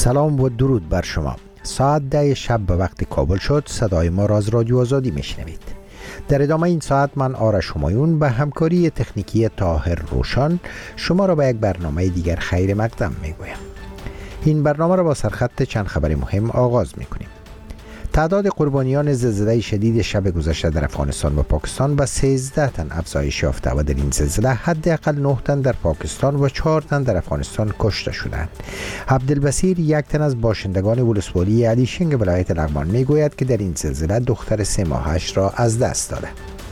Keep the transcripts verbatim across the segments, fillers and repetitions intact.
سلام و درود بر شما. ساعت ده شب به وقت کابل شد. صدای ما را از رادیو آزادی میشنوید. در ادامه این ساعت من آرش همایون به همکاری تکنیکی طاهر روشن شما را به یک برنامه دیگر خیر مقدم میگویم. این برنامه را با سرخط چند خبر مهم آغاز میکنیم. تعداد قربانیان زلزله شدید شب گذشته در افغانستان و پاکستان به سیزده تن افزایش یافته و در این زلزله حداقل نه تن در پاکستان و چهار تن در افغانستان کشته شدند. عبدالبصیر، یک تن از باشندگان ولسوالی علیشنگ ولایت لغمان میگوید که در این زلزله دختر سه ماهش را از دست داده.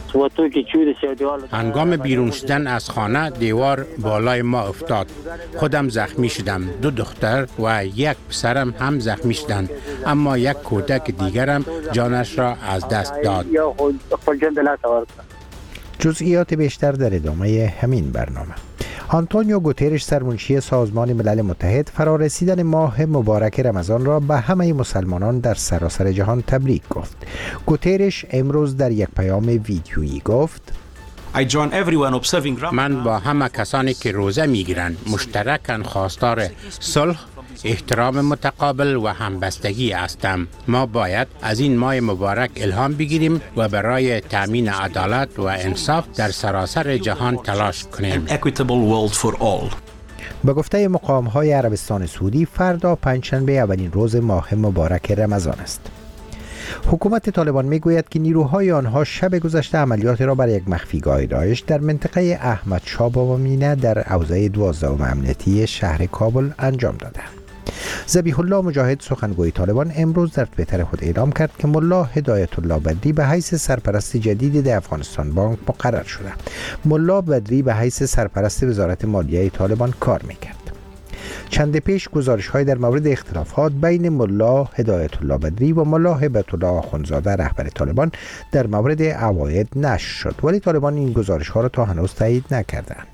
هنگام بیرون شدن از خانه دیوار بالای ما افتاد. خودم زخمی شدم. دو دختر و یک پسرم هم زخمی شدند، اما یک کودک دیگرم جانش را از دست داد. جزئیات بیشتر در ادامه همین برنامه. آنتونیو گوترش، سرمنشی سازمان ملل متحد، فرارسیدن ماه مبارک رمضان را به همه مسلمانان در سراسر جهان تبریک گفت. گوترش امروز در یک پیام ویدیویی گفت: من با همه کسانی که روزه میگیرند مشترکاً خواستار صلح، احترام متقابل و همبستگی هستم. ما باید از این ماه مبارک الهام بگیریم و برای تامین عدالت و انصاف در سراسر جهان تلاش کنیم. به گفته مقام‌های عربستان سعودی، فردا پنجشنبه اولین روز ماه مبارک رمضان است. حکومت طالبان میگوید که نیروهای آنها شب گذشته عملیات را بر یک مخفیگاه داعش در منطقه احمد شاه بابا مینه در حوزه دوازدهم امنیتی شهر کابل انجام دادند. ذبیح الله مجاهد، سخنگوی طالبان، امروز در توییتر خود اعلام کرد که ملا هدایت الله بدری به حیث سرپرست جدید در افغانستان بانک مقرر شده. ملا بدری به حیث سرپرست وزارت مالیه طالبان کار میکرد. چند پیش گزارش‌های در مورد اختلافات بین ملا هدایت الله بدری و ملا هبت الله آخوندزاده رهبر طالبان در مورد عواید نشر شد، ولی طالبان این گزارش‌ها را تا هنوز تایید نکردند.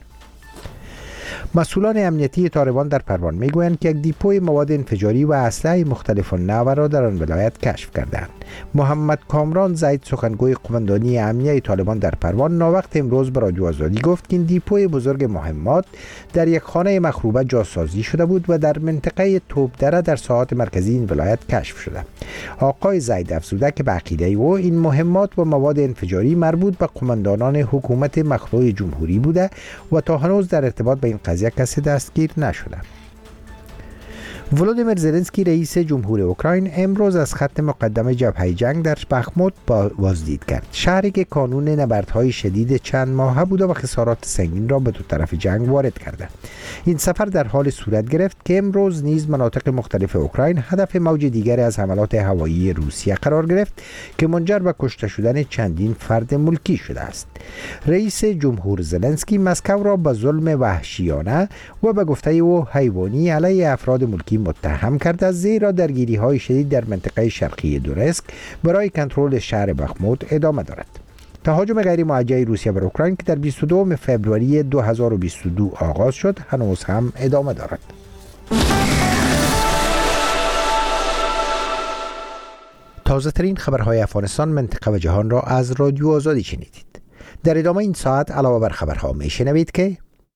مسئولان امنیتی طالبان در پروان میگویند که یک دیپوی مواد انفجاری و اسلحه مختلف النوع را در آن ولایت کشف کردند. محمد کامران زید، سخنگوی قماندانی امنیتی طالبان در پروان، ناوقت امروز به رادیو آزادی گفت که این دیپوی بزرگ مهمات در یک خانه مخروبه جاسازی شده بود و در منطقه توپدره در ساحات مرکزی این ولایت کشف شده. آقای زید افزوده که به عقیده او این مهمات و مواد انفجاری مربوط به قماندانان حکومت مخلوع جمهوری بوده و تا هنوز در ارتباط با این قضیه کسی دستگیر نشده. ولودیمیر زلنسکی، رئیس جمهور اوکراین، امروز از خط مقدم جبهه جنگ در بخموت بازدید کرد، شهری که کانون نبردهای شدید چند ماهه بوده و خسارات سنگین را به دو طرف جنگ وارد کرده. این سفر در حال صورت گرفت که امروز نیز مناطق مختلف اوکراین هدف موج دیگر از حملات هوایی روسیه قرار گرفت که منجر به کشته شدن چندین فرد ملکی شده است. رئیس جمهور زلنسکی مسکو را به ظلم وحشیانه و به گفته او حیوانی علیه افراد ملکی متهم کرده، زیرا درگیری های شدید در منطقه شرقی دونسک برای کنترل شهر بخموت ادامه دارد. تهاجم غیر موجه روسیه بر اوکراین که در بیست و دو فوریه دو هزار و بیست و دو آغاز شد هنوز هم ادامه دارد. تازه ترین خبرهای افغانستان، منطقه و جهان را از رادیو آزادی شنیدید. در ادامه این ساعت علاوه بر خبرها می شنوید که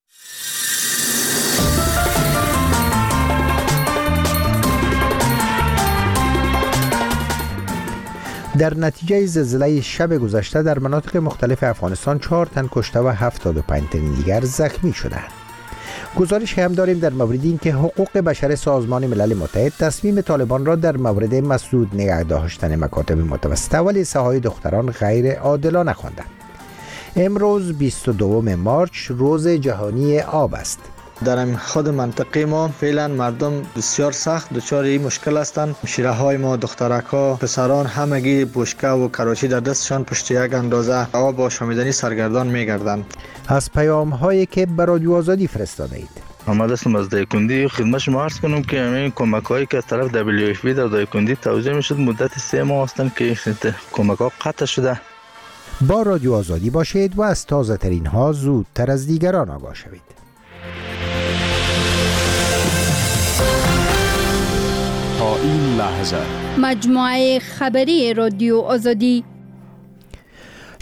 در نتیجه زلزله شب گذشته در مناطق مختلف افغانستان چهار تن کشته و هفتاد و پنج تن دیگر زخمی شدند. گزارش هم داریم در مورد این که حقوق بشر سازمان ملل متحد تصمیم طالبان را در مورد مسدود نگه داشتن مکاتب متوسطه و لیسه های دختران غیر عادلانه خواندند. امروز بیست و دوم مارچ روز جهانی آب است. در خود منطقه ما فعلا مردم بسیار سخت دچار این مشکل هستند. شیره های ما، دخترک ها، پسران همگی بشکه و کراچی در دستشان پشت یک اندازه آب آشامیدنی سرگردان میگردند. از پیام هایی که به رادیو آزادی فرستاده اید. آمده هستم از دایکندی. خدمت شما عرض کنم که همین کمک هایی که از طرف دبلیو اف پی در دایکندی توزیع میشد مدت سه ماه هستند که کمک ها قطع شده. با رادیو آزادی باشید و از تازه ترین ها زودتر از دیگران آگاه شوید. تا این لحظه مجموعه خبری رادیو آزادی.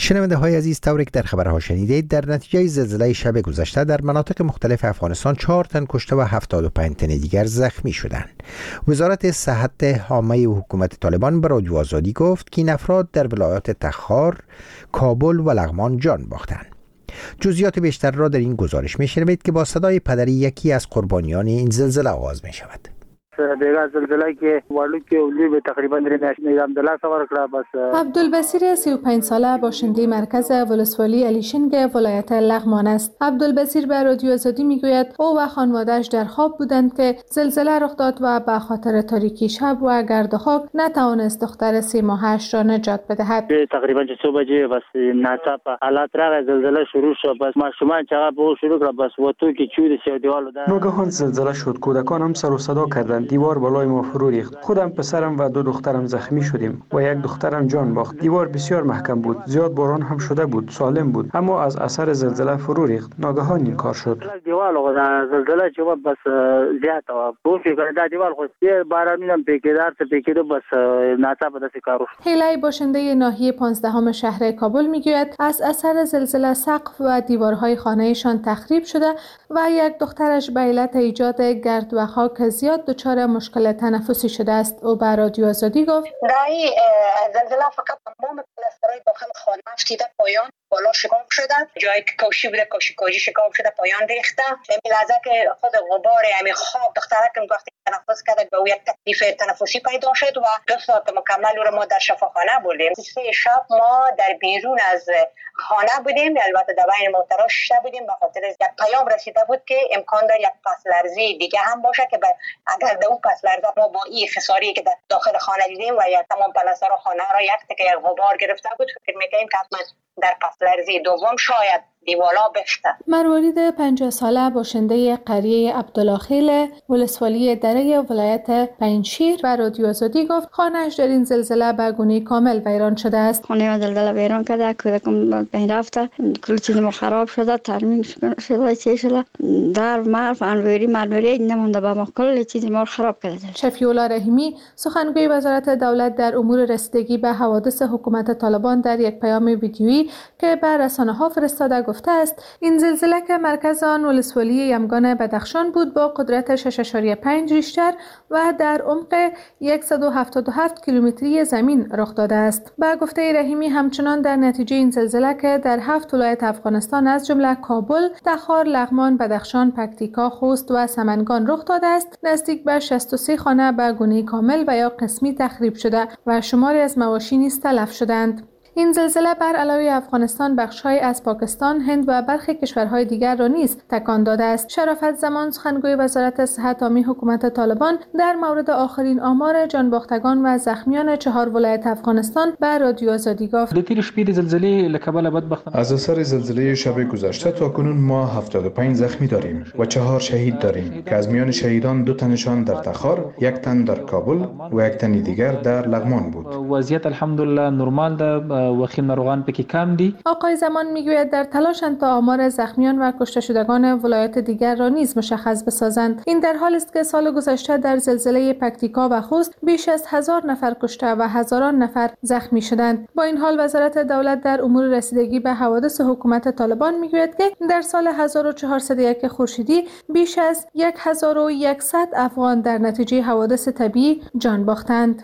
شنونده های عزیز، طوری که در خبرها شنیدید، در نتیجه زلزله شب گذشته در مناطق مختلف افغانستان چهار تن کشته و هفتاد و پنج تن دیگر زخمی شدند. وزارت صحت عامه حکومت طالبان به رادیو آزادی گفت که این افراد در ولایات تخار، کابل و لغمان جان باختند. جزئیات بیشتر را در این گزارش می‌شنوید که با صدای پدری یکی از قربانیان این زلزله آغاز می‌شود. دیگه زلزله که والو که اولی به تقریبا در عبدالله سوار کرد. بس عبدالبصیر سی و پنج ساله باشنده مرکز ولسوالی علیشنگ ولایت لغمان است. عبدالبصیر به رادیو آزادی میگوید او و خانواده‌اش در خواب بودند که زلزله رخ داد و به خاطر تاریکی شب و گرد و خاک نتوانست دختر سه ماهش را نجات بدهد. تقریبا چه بجه بس ناڅاپه حالات راغی، زلزله شروع شد. بس ماشومان چقدر به شروع کرد، بس و تو که چود سی دیوالو ده. ناگهان زلزله شد. کودکان هم سر و صدا کردند. دیوار بالای ما فرو ریخت. خودم، پسرم و دو دخترم زخمی شدیم و یک دخترم جان باخت. دیوار بسیار محکم بود. زیاد باران هم شده بود. سالم بود. اما از اثر زلزله فرو ریخت. ناگهان این کار شد. دیوار زلزله چه بس زیاد و بود که دیوار خود بارانی هم پیکیدار ته پیکیدو بس ناڅاپه داسې کارو. هیلای باشنده ناحیه پانزدهم شهر کابل میگوید از اثر زلزله سقف و دیوارهای خانهشان تخریب شده و یک دخترش به علت ایجاد گرد و خاک زیاد دچار مشکل تنفسی شده است. او به رادیو آزادی گفت دایی زلزله فقط تمام پلاسترهای داخل خانه افتیده پایان بالا شکاف شده، جایی که کوشی بوده کوشی کوشی شکاف شده پایان ریخته. همین لحظه که خود غبار همین خواب دخترکم وقتی تنفس کرد به یک تکلیف تنفسی پیدا شد و دو ساعت مکمل رو ما در شفاخانه بودیم. سه شب ما در بیرون از خانه بودیم، البته در بین محتراش شده بودیم به خاطر یک پیام رسیده بود که امکان داره یک پس لرزه دیگه هم باشه که اگر در اون پس لرزه ما با این خساری که در داخل خانه دیدیم و یا تمام پلاستر خانه را یک تکه یک غبار گرفته بود، فکر می‌کنیم که حتما در پس لرزه دوم شاید دیوالا بخته. مروارید پنجاه ساله باشنده قریه عبدالله خیل ولسوالی دره ولایت پنجشیر و رادیو آزادی گفت خانه‌اش در این زلزله به گونه کامل ویران شده است. خانه ما زلزله ویران کرده، کودکم بین رفته، کل چیز ما خراب شده، ترمیم شده، چه شده، در مرف انوری مرمری نمونده، به ما کل چیز ما خراب کرده. شفیع الله رحیمی سخنگوی وزارت دولت در امور رسیدگی به حوادث حکومت طالبان در یک پیام ویدیویی که به رسانه‌ها فرستاده گفته است این زلزله که مرکز آن ولسوالی یمگان بدخشان بود با قدرت شش ممیز پنج ریشتر و در عمق صد و هفتاد و هفت کیلومتری زمین رخ داده است. با گفته رحیمی همچنان در نتیجه این زلزله که در هفت ولایت افغانستان از جمله کابل، تخار، لغمان، بدخشان، پکتیکا، خوست و سمنگان رخ داده است، نزدیک به شصت و سه خانه به گونه کامل و یا قسمی تخریب شده و شماری از مواشی نیز تلف شدند. این زلزله بر علاوه افغانستان بخش‌های از پاکستان، هند و برخی کشورهای دیگر را نیز تکان داده است. شرافت زمان سخنگوی وزارت صحت عامه حکومت طالبان در مورد آخرین آمار جانباختگان و زخمیان چهار ولایت افغانستان به رادیو آزادی گفت: د تیر شپې د زلزلې له کبله بدبختانه از اثر زلزله شب گذشته تا کنون ما هفتاد و پنج زخمی داریم و چهار شهید داریم که از میان شهیدان دو تنشان در تخار، یک تن در کابل و یک تن دیگر در لغمان بود. وضعیت الحمدلله نرمال ده و خیلی ناروغان پکی کم دی. آقای زمان میگوید در تلاشند تا آمار زخمیان و کشته شدگان ولایات دیگر را نیز مشخص بسازند. این در حالی است که سال گذشته در زلزله پکتیکا و خوست بیش از هزار نفر کشته و هزاران نفر زخمی شدند. با این حال وزارت دولت در امور رسیدگی به حوادث حکومت طالبان میگوید که در سال هزار و چهارصد و یک خورشیدی بیش از هزار و صد افغان در نتیجه حوادث طبیعی جان باختند.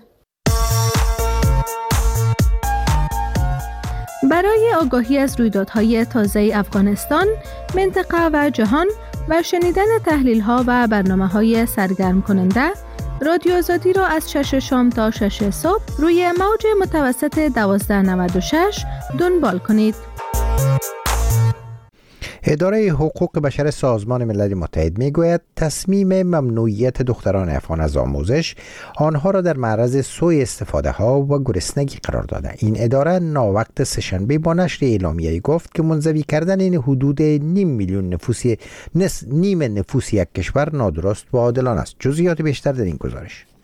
برای آگاهی از رویدادهای تازه افغانستان، منطقه و جهان و شنیدن تحلیل‌ها و برنامه‌های سرگرم کننده، رادیو آزادی را از شش شام تا شش صبح روی موج متوسط دوازده نود و شش دنبال کنید. اداره حقوق بشر سازمان ملل متحد میگوید تصمیم ممنوعیت دختران افغان از آموزش آنها را در معرض سوء استفاده ها و گرسنگی قرار داده. این اداره ناوقت سه‌شنبه با نشر اعلامیه‌ای گفت که منزوی کردن این حدود نیم میلیون نفوسی نیم نفوس یک کشور نادرست و عادلانه است. جزئیات بیشتر در این گزارش.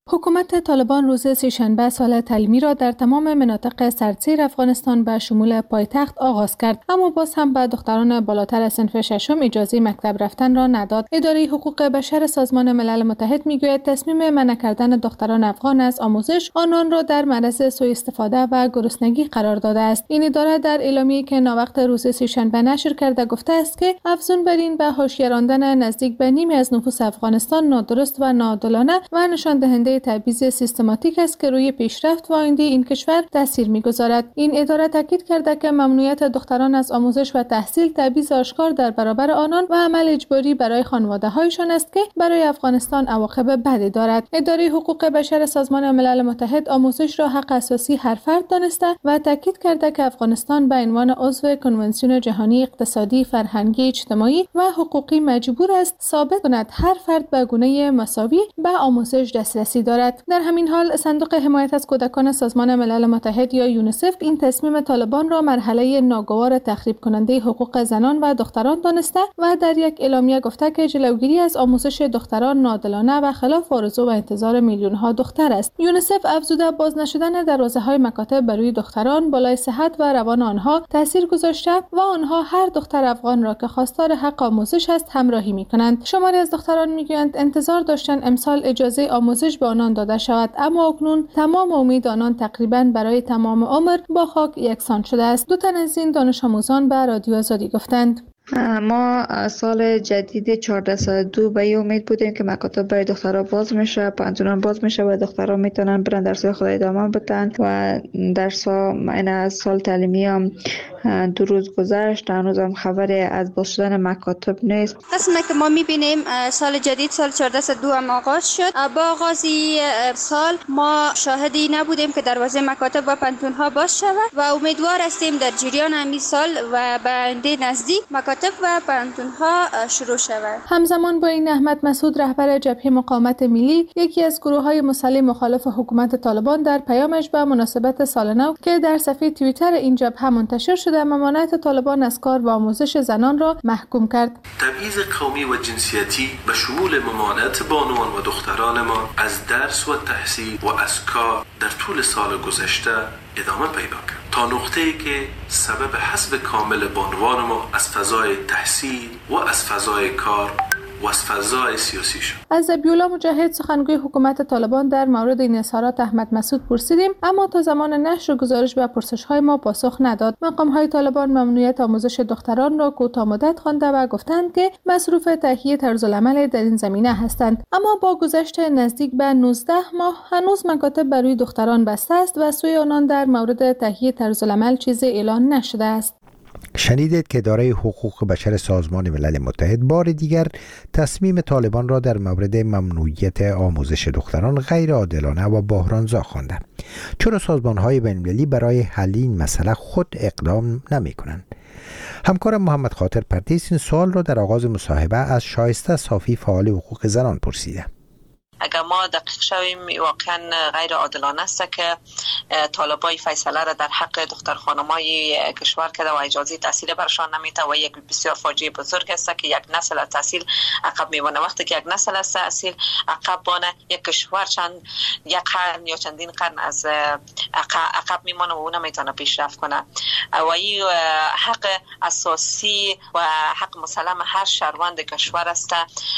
حکومت طالبان روز سه‌شنبه سال تعلیمی را در تمام مناطق سردسیر افغانستان به شمول پایتخت آغاز کرد، اما باز هم به دختران بالاتر از صنف ششم اجازه مکتب رفتن را نداد. اداره حقوق بشر سازمان ملل متحد میگوید تصمیم منع کردن دختران افغان از آموزش آنان را در معرض سوء استفاده و گرسنگی قرار داده است. این اداره در اعلامیه‌ای که ناوقت روز سه‌شنبه نشر کرده گفته است که افزون بر این به حاشیه راندن نزدیک به نیمی از نفوس افغانستان نادرست و ناعادلانه و نشان دهنده تبعیض سیستماتیک است که روی پیشرفت و آینده این کشور تاثیر می‌گذارد. این اداره تاکید کرده که ممنوعیت دختران از آموزش و تحصیل تبعیض آشکار در برابر آنان و عمل اجباری برای خانواده‌هایشان است که برای افغانستان عواقب بدی دارد. اداره حقوق بشر سازمان ملل متحد آموزش را حق اساسی هر فرد دانسته و تاکید کرده که افغانستان به عنوان عضو کنونسیون جهانی اقتصادی، فرهنگی، اجتماعی و حقوقی مجبور است ثابت کند هر فرد به گونه مساوی به آموزش دسترسی دارد. در همین حال صندوق حمایت از کودکان سازمان ملل متحد یا یونیسف این تصمیم طالبان را مرحله ناگوار تخریب کننده حقوق زنان و دختران دانسته و در یک اعلامیه گفته که جلوگیری از آموزش دختران ناعادلانه و خلاف آرزو و انتظار میلیون ها دختر است. یونیسف افزوده باز نشدن دروازه‌های مکاتب برای دختران بالای صحت و روان آنها تاثیر گذاشته و آنها هر دختر افغان را که خواستار حق آموزش است همراهی می‌کنند. شماری از دختران می‌گویند انتظار داشتند امسال اجازه آموزش به آنان داده شود، اما اکنون تمام امید آنان تقریباً برای تمام عمر با خاک یکسان شده است. دو تن از این دانش آموزان به رادیو آزادی گفتند ما سال جدید چهارده صد و دو به این امید بودیم که مکاتب برای دخترها باز میشه، پانتونان باز میشه و دخترها میتونن برن درس‌های خود ادامه بدن و درس‌ها این سال تعلیمی هم دو روز گذشت، هنوز هم خبری از باز شدن مکاتب نیست. قسمی که ما میبینیم سال جدید سال چهارده صد و دو هم آغاز شد. با آغازی سال ما شاهدی نبودیم که دروازه مکاتب و پانتون‌ها باز شود و امیدوار هستیم در جریان همین سال و به آینده نزدیک مکاتب و پانتون‌ها شروع شود. همزمان با این احمد مسعود رهبر جبهه مقاومت ملی، یکی از گروه‌های مسلح مخالف حکومت طالبان، در پیامش به مناسبت سال نو که در صفحه توییتر این جبهه منتشر شده ممانعت طالبان از کار و آموزش زنان را محکوم کرد. تبعیض قومی و جنسیتی به شمول ممانعت بانوان و دختران ما از درس و تحصیل و از کار در طول سال گذشته ادامه پیدا کرد تا نقطه‌ای که سبب حذف کامل بانوان ما از فضای تحصیل و از فضای کار و از فضای سیاسی شد. از ذبیح‌الله مجاهد سخنگوی حکومت طالبان در مورد این اظهارات احمد مسعود پرسیدیم، اما تا زمان نشر گزارش به پرسش‌های ما پاسخ نداد. مقام‌های طالبان ممنوعیت آموزش دختران را کوتاه مدت خوانده و گفتند که مصروف تهیه طرزالعمل در این زمینه هستند، اما با گذشت نزدیک به نوزده ماه هنوز مکاتب برای دختران بسته است و سوی آنان در مورد تهیه طرزالعمل چیزی اعلان نشده است. شنیدید که اداره حقوق بشر سازمان ملل متحد بار دیگر تصمیم طالبان را در مورد ممنوعیت آموزش دختران غیر عادلانه و بحرانزا خوانده، چرا سازمان‌های بین‌المللی برای حل این مسئله خود اقدام نمی‌کنند؟ همکارم محمد خاطر پردیس این سوال را در آغاز مصاحبه از شایسته صافی فعال حقوق زنان پرسیده. اگر ما دقیق شویم واقعا غیر عادلانه است که طالبای فیصله را در حق دختر خانمای کشور کرده و اجازه تحصیل برشان نمیده و یک بسیار فاجعه بزرگ است که یک نسل از تحصیل عقب میمونه. وقتی که یک نسل از تحصیل عقب مانه، یک کشور چند یک قرن یا چندین قرن از عقب میمونه و اون نمیتونه پیشرفت کنه و این حق اساسی و حق مسلم هر شهروند کشور است،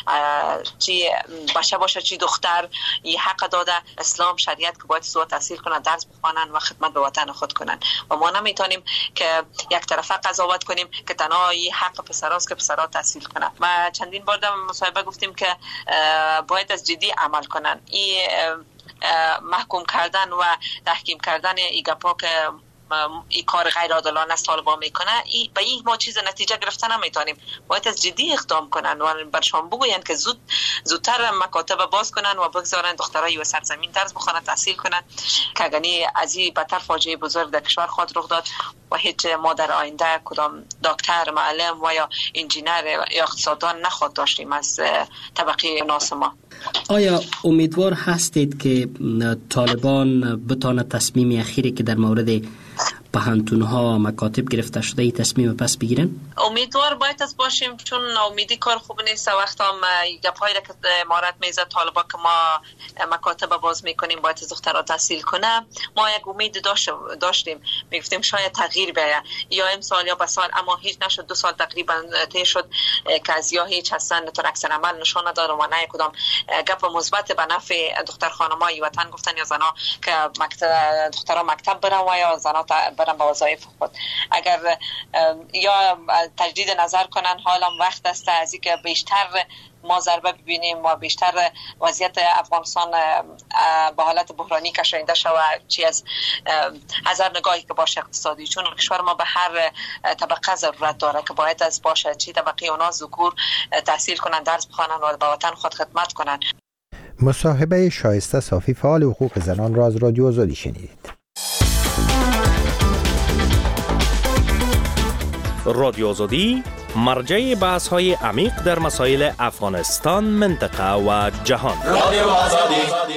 چی باشه باشه چی دختر این حق داده اسلام شریعت که باید زود تحصیل کنن، درس بخوانن و خدمت به وطن خود کنن و ما نمیتونیم که یک طرفه قضاوت کنیم که تنها این حق پسراست که پسرا تحصیل کنن. ما چندین بار در مصاحبه گفتیم که باید از جدی عمل کنن. این محکوم کردن و تحکیم کردن این گپا که این کار غیر عادلانه است طالبان میکنه، ای به این ما چیز نتیجه گرفتن نمیتونیم. باید از جدی اقدام کنن و برشان بگوین که زود زودتر مکاتب باز کنن و بگذارن دخترای و سرزمین درس بخونن، تحصیل کنن که اگرنی از این بدتر فاجعه بزرگ در کشور خود رخ داد و هیچ ما در آینده کدام دکتر، معلم و یا انجینر یا اقتصاددان نخواد داشتیم از طبقه ناس ما. آیا امیدوار هستید که طالبان بتونه تصمیم اخیری که در مورد پهانتون‌ها مکاتب گرفته شده ای تصمیم پس بگیرن؟ امیدوار باید از باشیم، چون امیدی کار خوب نیست. وقتا گپایی که امارت میزد طالبا که ما مکاتب باز میکنیم باید از دخترها تحصیل کنه، ما یک امید داشت داشتیم میگفتیم شاید تغییر بیاید یا امسال یا بسال، اما هیچ نشد. دو سال تقریبا طی شد که از یا هیچ هستن تا اکثر عمل نشان نداره و نه کدام گپ مثبت به نفع دختر خانمای وطن گفتن یا زنا که مکتب دخترها مکتب برن و یا زنا برن به وظایف خود. اگر یا تجدید نظر کنن حالا وقت است از اینکه بیشتر ما ضربه ببینیم و بیشتر وضعیت افغانستان به حالت بحرانی کشانده شود چی از هزار نگاهی که باشه اقتصادی، چون کشور ما به هر طبقه ضرورت داره که باید از باشه چی طبقه اونا ذکور تحصیل کنن، درس بخوانن و به وطن خود خدمت کنن. مصاحبه شایسته صافی فعال حقوق زنان را از رادیو آزادی شنیدید. رادیو آزادی مرجع بحث های عمیق در مسائل افغانستان، منطقه و جهان. رادیو آزادی.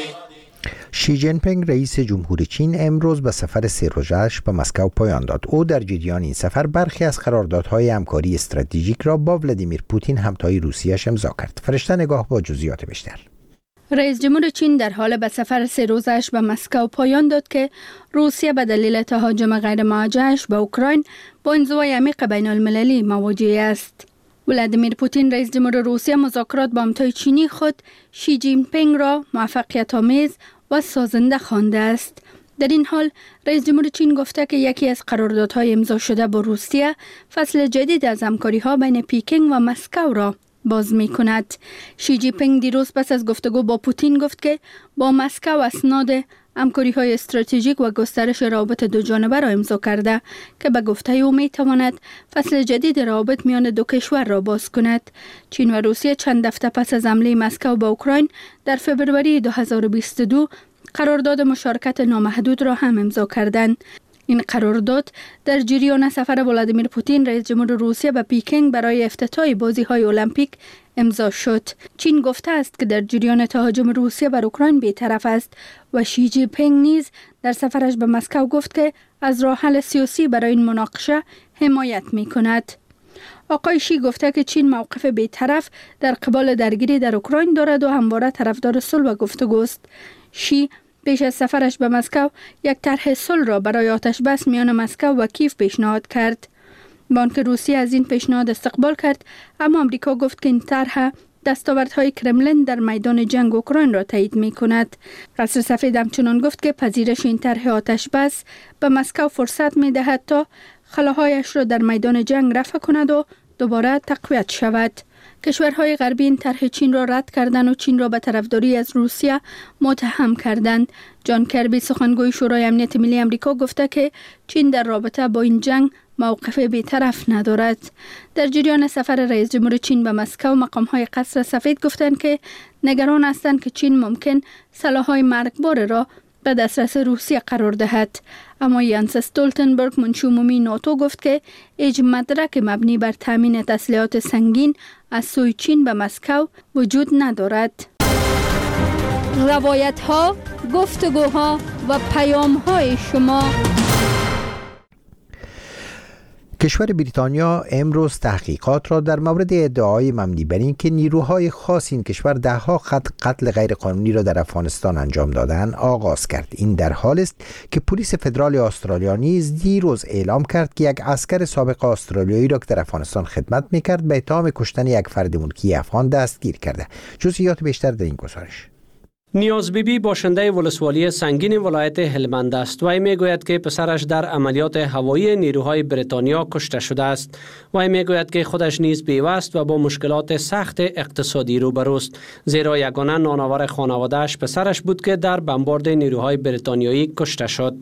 شی جین پینگ رئیس جمهور چین امروز به سفر سه روزه‌اش به مسکو پایان داد. او در جریان این سفر برخی از قراردادهای همکاری استراتژیک را با ولادیمیر پوتین همتای روسیه‌اش امضا کرد. فرشته نگاه با جزئیات بیشتر. رئیس جمهور چین در حال به سفر سه روزش به مسکو پایان داد که روسیه به دلیل تهاجم غیر موجهش به اوکراین با انزوای عمیق بین المللی مواجه است. ولادیمیر پوتین رئیس جمهور روسیه مذاکرات با همتای چینی خود شی جین پینگ را موفقیت آمیز و سازنده خوانده است. در این حال رئیس جمهور چین گفته که یکی از قراردادهای امضا شده با روسیه فصل جدید از همکاری‌ها بین پکین و مسکو را باز می کند. شی جی پینگ دیروز پس از گفتگو با پوتین گفت که با مسکو اسناد همکاری های استراتژیک و گسترش روابط دو جانبه را امضا کرده که به گفته او می تواند فصل جدید روابط میان دو کشور را باز کند. چین و روسیه چند هفته پس از حمله مسکو به اوکراین در فوریه دو هزار و بیست و دو قرارداد مشارکت نامحدود را هم امضا کردند. این قرارداد در جریان سفر ولادیمیر پوتین رئیس جمهور روسیه به پکین برای افتتاح بازی‌های المپیک امضا شد. چین گفته است که در جریان تهاجم روسیه بر اوکراین بی‌طرف است و شی جی پینگ نیز در سفرش به مسکو گفت که از راه حل سیاسی برای این مناقشه حمایت می‌کند. آقای شی گفته که چین موقف بی‌طرف در قبال درگیری در اوکراین دارد و همواره طرفدار صلح و گفتگو است. شی پیش از سفرش به مسکو یک طرح صلح را برای آتش بس میان مسکو و کیف پیشنهاد کرد. بانک روسیه از این پیشنهاد استقبال کرد، اما آمریکا گفت که این طرح دستاوردهای کرملین در میدان جنگ اوکراین را تایید می کند. قصر سفید همچنان گفت که پذیرش این طرح آتش بس به مسکو فرصت می دهد تا خلاهایش را در میدان جنگ رفع کند و دوباره تقویت شود. کشورهای غربی این طرح چین را رد کردند و چین را به طرفداری از روسیه متهم کردند. جان کربی سخنگوی شورای امنیت ملی آمریکا گفته که چین در رابطه با این جنگ موقف بی‌طرف ندارد. در جریان سفر رئیس جمهور چین به مسکو مقام‌های قصر سفید گفتند که نگران هستند که چین ممکن سلاح‌های مرگبار را به دسترس روسیه قرار دهد. اما یانس استولتنبرگ منشی عمومی ناتو گفت که هیچ مدرک مبنی بر تامین تسلیحات سنگین از سوی چین به مسکو وجود ندارد. روایت‌ها، گفتگوها و پیام‌های شما. کشور بریتانیا امروز تحقیقات را در مورد ادعای مبنی بر این که نیروهای خاص این کشور دهها خط قتل غیرقانونی را در افغانستان انجام دادند آغاز کرد. این در حالی است که پلیس فدرال استرالیا نیز دیروز اعلام کرد که یک عسکر سابق استرالیایی را که در افغانستان خدمت می‌کرد به اتهام کشتن یک فرد ملکی افغان دستگیر کرده. جزئیات بیشتر در این گزارش. نیاز بیبی باشنده ولسوالی سنگین ولایت هلمند است و میگوید که پسرش در عملیات هوایی نیروهای بریتانیا کشته شده است و میگوید که خودش نیز بیوست و با مشکلات سخت اقتصادی روبروست، زیرا یگانه نانآور خانواده‌اش پسرش بود که در بمبارد نیروهای بریتانیایی کشته شد.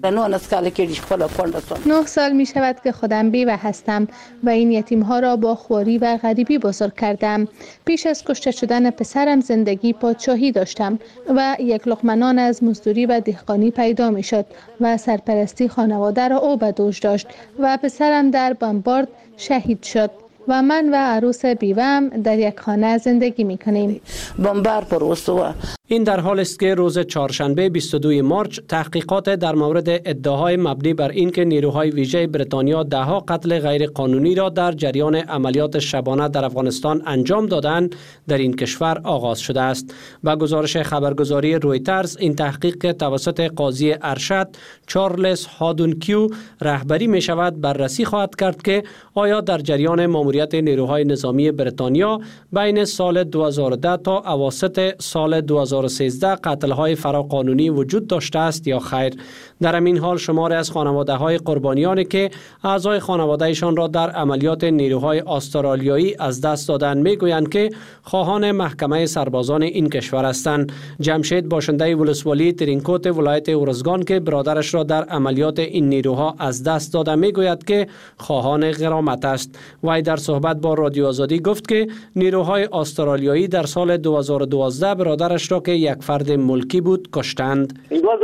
نه سال می شود که خودم بیوه هستم و این یتیم ها را با خواری و غریبی بزرگ کردم. پیش از کشته شدن پسرم زندگی پادشاهی داشتم و یک لقمه نان از مزدوری و دهقانی پیدا می شد و سرپرستی خانواده را او به دوش داشت و پسرم در بمبارد شهید شد و من و عروس بیوه‌ام در یک خانه زندگی می کنیم. این در حال است که روز چهارشنبه بیست و دوم مارس تحقیقات در مورد ادعاهای مبنی بر اینکه نیروهای ویژه بریتانیا دهها قتل غیر قانونی را در جریان عملیات شبانه در افغانستان انجام دادند در این کشور آغاز شده است. با گزارش خبرگزاری رویترز، این تحقیق که توسط قاضی ارشد چارلز هادونکیو رهبری می شود بررسی خواهد کرد که آیا در جریان ماموریت نیروهای نظامی بریتانیا بین سال دو هزار و ده تا اواسط سال دو هزار و سیزده قتل‌های فراقانونی وجود داشته است یا خیر. در این حال شماری از خانواده‌های قربانیانی که اعضای خانواده‌شان را در عملیات نیروهای استرالیایی از دست دادند میگویند که خواهان محکمه سربازان این کشور هستند. جمشید باشنده ولسوالی ترینکوت ولایت ارزگان که برادرش را در عملیات این نیروها از دست داده میگوید که خواهان غرامت است. وی در صحبت با رادیو آزادی گفت که نیروهای استرالیایی در سال دو هزار و دوازده برادرش را که یک فرد ملکی بود کشتند.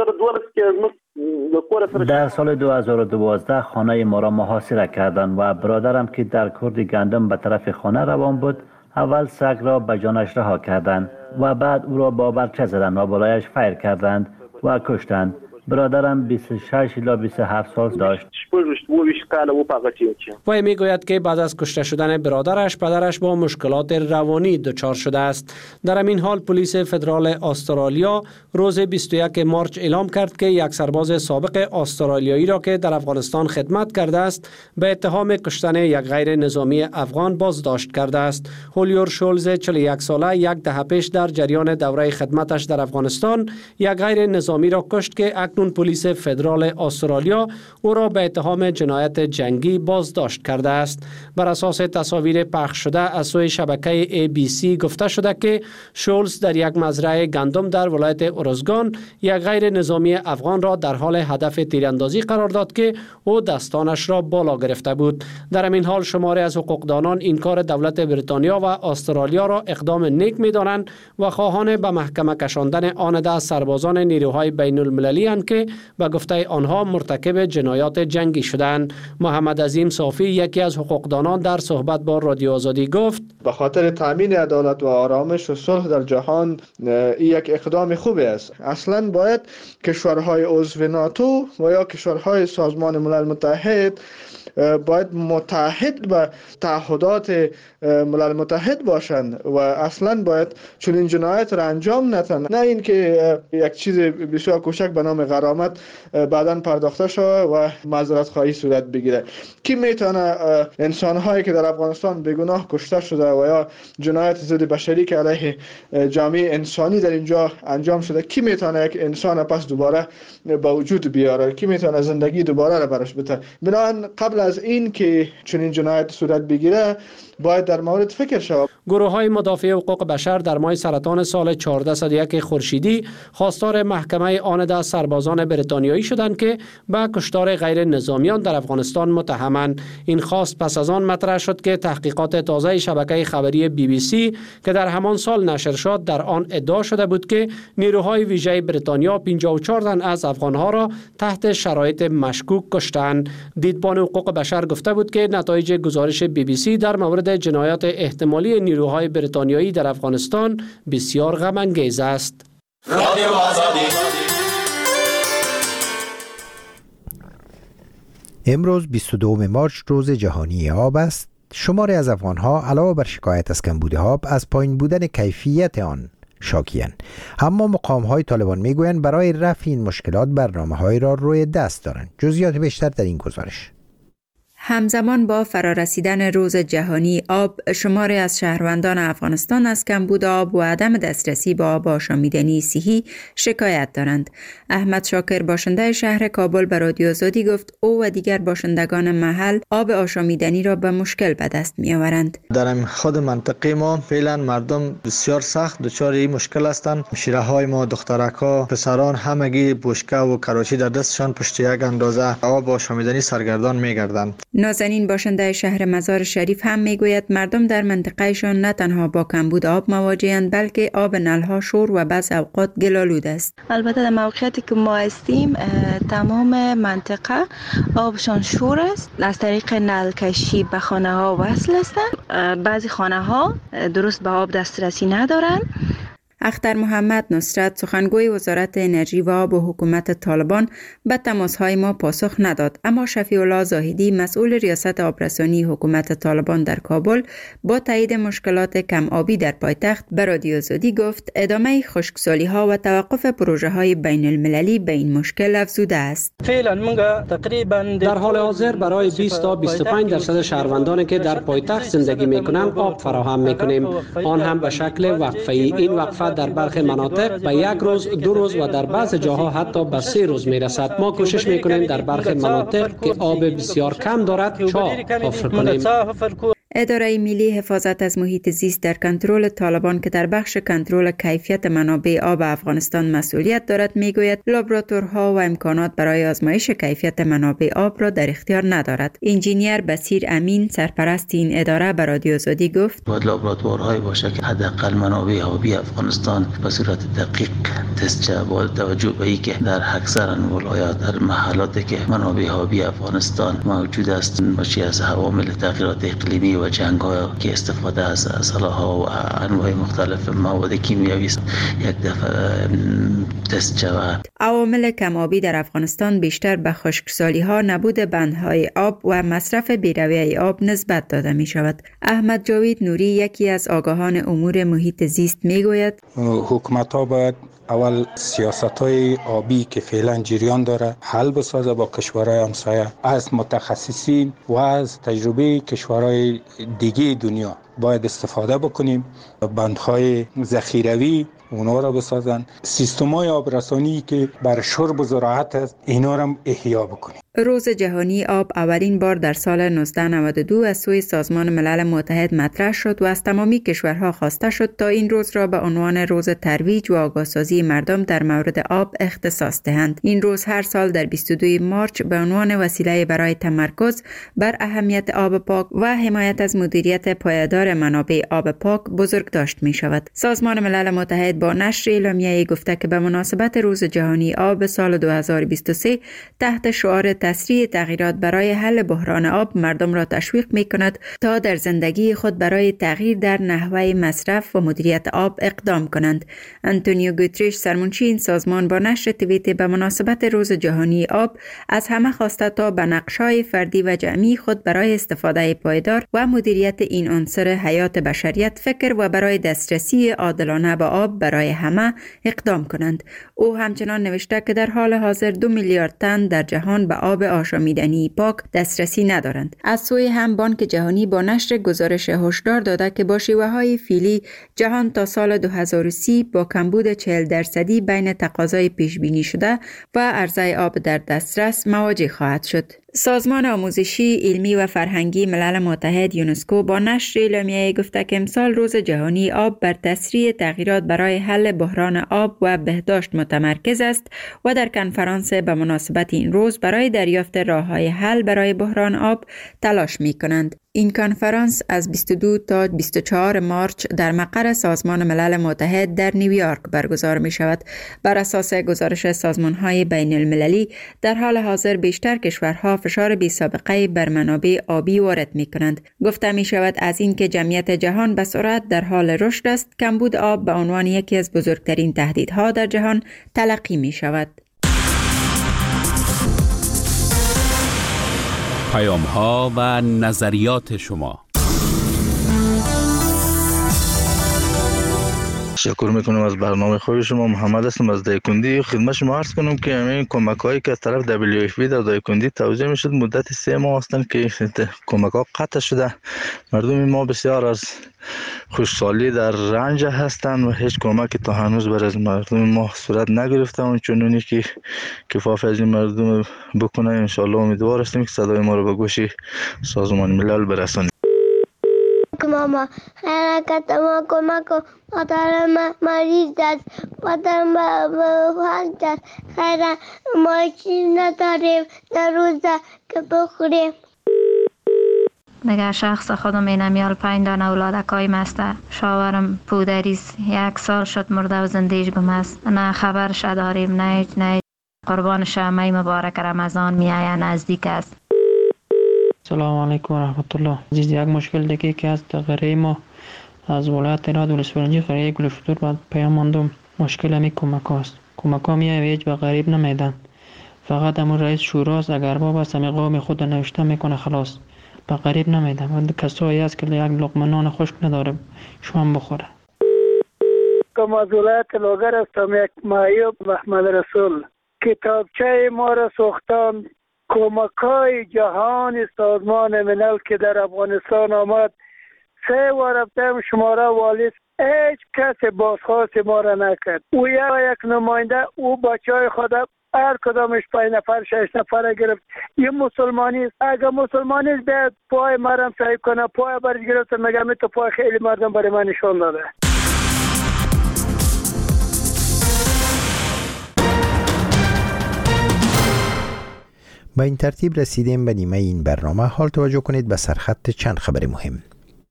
در سال دو هزار و دوازده خانه ما را محاصره کردند و برادرم که در کرد گندم به طرف خانه روان بود اول سگ را به جانش رها کردند و بعد او را با برچه زدند و بالایش فیر کردند و کشتند. برادرم بیست و شش الی بیست و هفت سال داشت. وی میگوید که بعد از کشته شدن برادرش پدرش با مشکلات روانی دچار شده است. در همین حال پلیس فدرال استرالیا روز بیست و یکم مارس اعلام کرد که یک سرباز سابق استرالیایی را که در افغانستان خدمت کرده است به اتهام کشتن یک غیر نظامی افغان بازداشت کرده است. هولیور شولز چهل و یک ساله یک دهه پیش در جریان دوره خدمتش در افغانستان یک غیر نظامی را کشت که اکنون پلیس فدرال استرالیا او را به اتهام جنایت جنگی بازداشت کرده است. بر اساس تصاویر پخش شده از سوی شبکه ای بی سی گفته شده که شولز در یک مزرعه گندم در ولایت ارزگان یک غیر نظامی افغان را در حال هدف تیراندازی قرار داد که او دستانش را بالا گرفته بود. در همین حال شماری از حقوقدانان این کار دولت بریتانیا و استرالیا را اقدام نیک می‌دانند و خواهان به محکمه کشاندن آن ده سربازان نیروهای بین المللی اند که به گفته آنها مرتکب جنایات جنگی شدند. محمد عظیم صافی یکی از حقوقدانان در صحبت با رادیو آزادی گفت به خاطر تامین عدالت و آرامش و صلح در جهان این یک اقدام خوبی است. اصلا باید کشورهای عضو ناتو و یا کشورهای سازمان ملل متحد باید متحد به تعهدات ملل متحد باشند و اصلا باید چون این جنایت را انجام ندن، نه اینکه یک چیز بسیار کوچک به نام غرامت بعداً پرداخته شود و معذرت خواهی صورت بگیره. کی میتونه انسان‌هایی که در افغانستان بیگناه کشته شده و یا جنایت ضد بشری که علیه جامعه انسانی در اینجا انجام شده، کی میتونه یک انسان پس دوباره با وجود بیاره؟ کی میتونه زندگی دوباره را برش بده؟ بنابراین قبل از این که چون این جنایت صورت بگیره باید در مورد فکر شود. گروه های مدافع حقوق بشر در ماه سرطان سال چهارده صد و یک خورشیدی خواستار محکمه آن ده سربازان بریتانیایی شدند که به کشتار غیر نظامیان در افغانستان متهمند. این خواست پس از آن مطرح شد که تحقیقات تازه شبکه خبری بی بی سی که در همان سال نشر شد در آن ادعا شده بود که نیروهای ویژه بریتانیا پنجاه و چهار تن از افغانها را تحت شرایط مشکوک کشتند. دیدبان حقوق بشر گفته بود که نتایج گزارش بی بی سی در مورد جنایات احتمالی نیروهای بریتانیایی در افغانستان بسیار غم انگیز است. امروز بیست و دوم مارس روز جهانی آب است. شماری از افغانها علاوه بر شکایت از کمبود آب از پایین بودن کیفیت آن شاکی‌اند. اما مقام‌های طالبان میگویند برای رفع این مشکلات برنامه‌هایی را روی دست دارند. جزئیات بیشتر در این گزارش. همزمان با فرارسیدن روز جهانی آب، شماری از شهروندان افغانستان از کمبود آب و عدم دسترسی به آب آشامیدنی صحی شکایت دارند. احمد شاکر باشنده شهر کابل به رادیو آزادی گفت او و دیگر باشندگان محل آب آشامیدنی را به مشکل به دست می آورند. در خود منطقه ما فعلا مردم بسیار سخت دچار این مشکل هستند. شیره های ما، دخترک ها، پسران همگی بشکه و کراچی در دستشان پشت یک اندازه آب آشامیدنی سرگردان می گردند. نازنین باشنده شهر مزار شریف هم میگوید مردم در منطقهشان نه تنها با کمبود آب مواجهند بلکه آب نلها شور و بعض اوقات گلالود است. البته در موقعیتی که ما هستیم تمام منطقه آبشان شور است. از طریق نل کشی به خانه ها وصل هستند. بعضی خانه ها درست به آب دسترسی ندارند. اختر محمد نصرت سخنگوی وزارت انرژی و آب و حکومت طالبان به تماس‌های ما پاسخ نداد، اما شفیع الله زاهدی مسئول ریاست آبرسانی حکومت طالبان در کابل با تایید مشکلات کم آبی در پایتخت به رادیو آزادی گفت ادامه خشکسالی‌ها و توقف پروژه‌های بین المللی به این مشکل افزوده است. فعلا تقریبا در حال حاضر برای بیست تا بیست و پنج درصد شهروندانی که در پایتخت زندگی میکنند آب فراهم میکنیم، آن هم به شکل وقفه‌ای. این وقفه در برخی مناطق به یک روز، دو روز و در بعض جاها حتی به سه روز میرسد. ما کوشش میکنیم در برخی مناطق که آب بسیار کم دارد چاه حفر کنیم. اداره ملی حفاظت از محیط زیست در کنترل طالبان که در بخش کنترل کیفیت منابع آب افغانستان مسئولیت دارد میگوید لابراتورها و امکانات برای آزمایش کیفیت منابع آب را در اختیار ندارد. انجینیر بصیر امین سرپرست این اداره به رادیو آزادی گفت باید لابراتوارهایی باشه که حداقل منابع آبی افغانستان به صورت دقیق تست شود، با توجه به اینکه در اکثر ولایات در محلاتی که منابع آبی افغانستان موجود است باشی از عوامل تغییرات اقلیمی و جنگ‌ها که استفاده از اسلحه‌ها و انواع مختلف مواد کیمیایی است یک دفعه تست شود. عوامل کم‌آبی در افغانستان بیشتر به خشکسالی‌ها، نبود بندهای آب و مصرف بی‌رویه آب نسبت داده می‌شود. احمد جاوید نوری یکی از آگاهان امور محیط زیست می‌گوید حکومت‌ها باید اول سیاست‌های آبی که فعلا جریان داره حل بسازه با کشورهای همسایه، از متخصصین و از تجربه کشورهای دیگه دنیا باید استفاده بکنیم. بندهای ذخیروی اونا را بسازن، سیستم‌های آبرسانی که بر شرب و زراعت است اینا را احیا بکنیم. روز جهانی آب اولین بار در سال نوزده نود و دو از سوی سازمان ملل متحد مطرح شد و از تمامی کشورها خواسته شد تا این روز را به عنوان روز ترویج و آگاهسازی مردم در مورد آب اختصاص دهند. این روز هر سال در بیست و دو مارچ به عنوان وسیله برای تمرکز بر اهمیت آب پاک و حمایت از مدیریت پایدار منابع آب پاک بزرگ داشت می شود. سازمان ملل متحد با نشر اعلامیه‌ای گفته که به مناسبت روز جهانی آب سال دو هزار و بیست و سه تحت شعار تسریع تغییرات برای حل بحران آب مردم را تشویق می کند تا در زندگی خود برای تغییر در نحوه مصرف و مدیریت آب اقدام کنند. انتونیو گوتریش سرمنشی این سازمان با نشر توییت به مناسبت روز جهانی آب از همه خواسته تا به نقش‌های فردی و جمعی خود برای استفاده پایدار و مدیریت این عنصر حیات بشریت فکر و برای دسترسی عادلانه به آب برای همه اقدام کنند. او همچنان نوشته که در حال حاضر دو میلیارد تن در جهان به آب آشامیدنی پاک دسترسی ندارند. از سوی هم بانک جهانی با نشر گزارش هشدار داده که با شیوه‌های فعلی جهان تا سال دو هزار و سی با کمبود چهل درصدی بین تقاضای پیش بینی شده و عرضه آب در دسترس مواجه خواهد شد. سازمان آموزشی، علمی و فرهنگی ملل متحد یونسکو با نشر اعلامیه گفته که امسال روز جهانی آب بر تسریع تغییرات برای حل بحران آب و بهداشت متمرکز است و در کنفرانس به مناسبت این روز برای دریافت راه‌های حل برای بحران آب تلاش می کنند. این کنفرانس از بیست و دو تا بیست و چهار مارچ در مقر سازمان ملل متحد در نیویورک برگزار می شود. بر اساس گزارش سازمان‌های بین المللی در حال حاضر بیشتر کشورها فشار بی سابقه بر منابع آبی وارد می کنند. گفته می شود از اینکه جمعیت جهان به سرعت در حال رشد است، کمبود آب به عنوان یکی از بزرگترین تهدیدها در جهان تلقی می شود. پیام ها و نظریات شما. تشکر میکنم از برنامه خوب شما. محمد هستم از دایکندی. خدمت شما عرض کنم که همین کمک هایی که از طرف دبلیو اف پی در دایکندی توزیع میشد مدت سه ماه هستند که کمک ها قطع شده. مردم ما بسیار از خوشحالی در رنج هستند و هیچ کمکی تا هنوز بر از مردم ما صورت نگرفته و چنونی که کفاف از این مردم بکنه. انشالله امیدوار هستیم که صدای ما رو به گوش سازمان ملل برسانیم. ماما حرکت ما کمک کن، مادرم مریض است، مادرم حالت است، خیلی ما چیز نداریم در روزه که بخوریم. نگه شخص خودم اینم یال پنج دانه اولادکای مسته، شاورم پودریست، یک سال شد مرده و زندگیش گم است، نه خبرش داریم نه نه. قربان شمعی مبارک رمضان میآید نزدیک است. سلام علیکم و رحمت الله. عزیز، یک مشکل دیگه که از غره ما از ولایت راد ولسوالی قریه گلفتور بعد پیام ماندم مشکل همی کمک هاست. کمک ها می هیچ به غریب نمیدن. فقط همون رئیس شوراست اگر باب است همی قوم خود نوشته میکنه خلاص. به غریب نمیدن. و کسایی هست که یک لقمه نان خشک نداره شام بخوره. کم از ولایت لاغر هستم یک معیوب محمد رسول. کتابچه ما را ساختم. کمک‌های جهان سازمان ملل که در افغانستان آمد سه و رفتم شماره والی هیچ کس بازخواست ما را نکرد. او یا یک نماینده او بچه های خود هر کدامش پنج نفر شش نفر گرفت. یه مسلمانی است اگر مسلمانی است بیاد پای مرم صاحب کنه پای برش گرفت مگه تو پای خیلی مردم برای من نشان داده. با این ترتیب رسیدیم به نیمه این برنامه. حال توجه کنید به سرخط چند خبر مهم.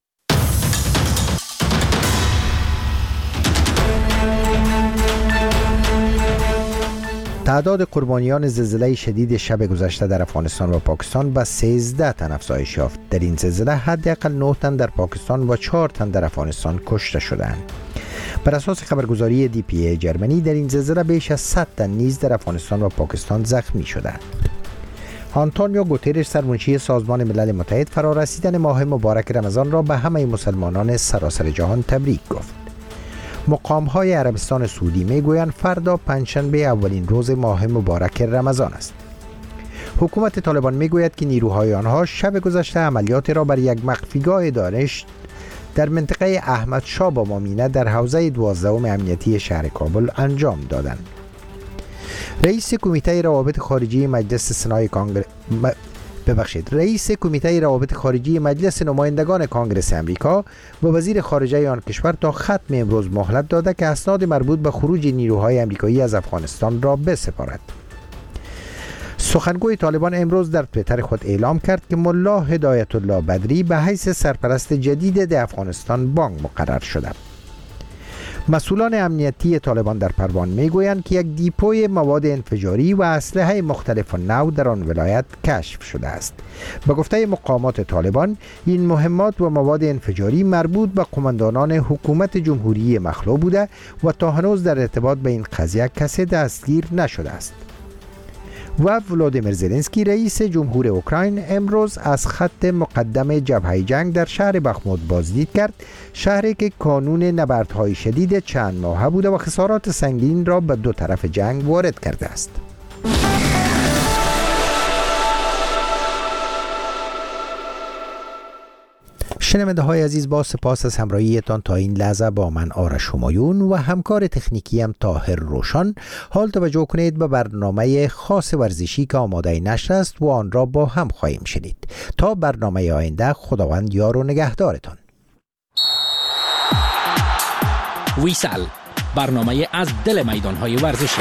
تعداد قربانیان زلزله شدید شب گذشته در افغانستان و پاکستان به سیزده تن افزایش یافت. در این زلزله حداقل نه تن در پاکستان و چهار تن در افغانستان کشته شدند. بر اساس خبرگزاری دی پی ای جرمنی در این زلزله بیش از صد تن نیز در افغانستان و پاکستان زخمی شدند. آنتونیو گوترش سرمنشی سازمان ملل متحد فرارسیدن ماه مبارک رمضان را به همه مسلمانان سراسر جهان تبریک گفت. مقام‌های عربستان سعودی میگویند فردا پنجشنبه اولین روز ماه مبارک رمضان است. حکومت طالبان میگوید که نیروهای آنها شب گذشته عملیات را بر یک مخفیگاه دانش در منطقه احمد شاه با مامینه در حوزه دوازدهم امنیتی شهر کابل انجام دادند. رئیس کمیته روابط خارجی مجلس سنای کانگره م... ببخشید رئیس کمیته روابط خارجی مجلس نمایندگان کانگرس امریکا و وزیر خارجه آن کشور تا ختم امروز مهلت داده که اسناد مربوط به خروج نیروهای امریکایی از افغانستان را بسپارد. سخنگوی طالبان امروز در توییتر خود اعلام کرد که ملا هدایت الله بدری به حیث سرپرست جدید در افغانستان بانک مقرر شده. مسئولان امنیتی طالبان در پروان میگویند که یک دیپوی مواد انفجاری و اسلحه مختلف نوع در آن ولایت کشف شده است. به گفته مقامات طالبان این مهمات و مواد انفجاری مربوط به قماندانان حکومت جمهوری مخلوع بوده و تا هنوز در ارتباط به این قضیه کسی دستگیر نشده است. و ولادیمیر زلنسکی رئیس جمهور اوکراین امروز از خط مقدم جبهه جنگ در شهر بخموت بازدید کرد، شهری که کانون نبردهای شدید چند ماهه بوده و خسارات سنگین را به دو طرف جنگ وارد کرده است. شنونده های عزیز، با سپاس از همراهیتان تا این لحظه با من آرش همایون و همکار تکنیکی هم طاهر روشن. حال توجه کنید به برنامه خاص ورزشی که آماده نشر است و آن را با هم خواهیم شنید. تا برنامه آینده، خداوند یار و نگهدارتان. ویسل، برنامه از دل میدانهای ورزشی،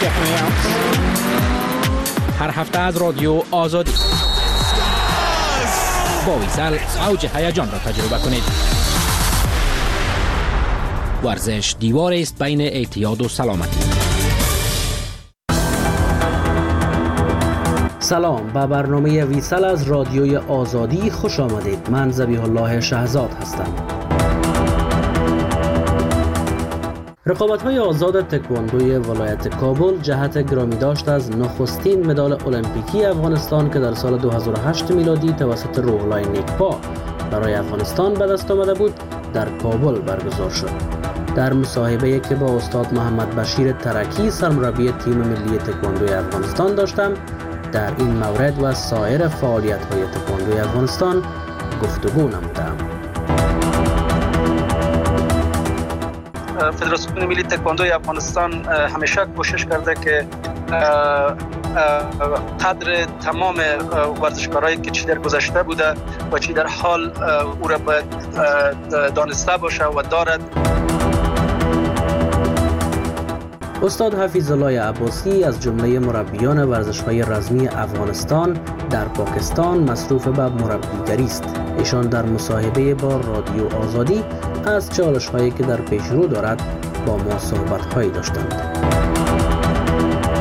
هر هفته از رادیو آزادی. با ویسل اوج هیجان را تجربه کنید. ورزش دیوار است بین اعتیاد و سلامتی. سلام، به برنامه ویسل از رادیوی آزادی خوش آمدید. من ذبیح الله شهزاد هستم. رقابت‌های آزاد تکواندوی ولایت کابل جهت گرامی داشت از نخستین مدال المپیکی افغانستان که در سال دو هزار و هشت میلادی توسط روح‌الله نیکپا برای افغانستان به دست آمده بود در کابل برگزار شد. در مصاحبه‌ای که با استاد محمد بشیر ترکی سرمربی تیم ملی تکواندوی افغانستان داشتم، در این مورد و سایر فعالیت‌های تکواندوی افغانستان گفتگو نمودم. فدراسیون ملی تکواندوی افغانستان همیشه کوشش کرده که قدر تمام ورزشکارایی که چی در گذشته بوده و چی در حال او را باید دانسته باشه و دارد. استاد حفیظ الله عباسی از جمله مربیان ورزش‌های رزمی افغانستان در پاکستان مصروف به مربیگری است. ایشان در مصاحبه با رادیو آزادی از چالش‌هایی که در پیش رو دارد با ما صحبت‌هایی داشتند.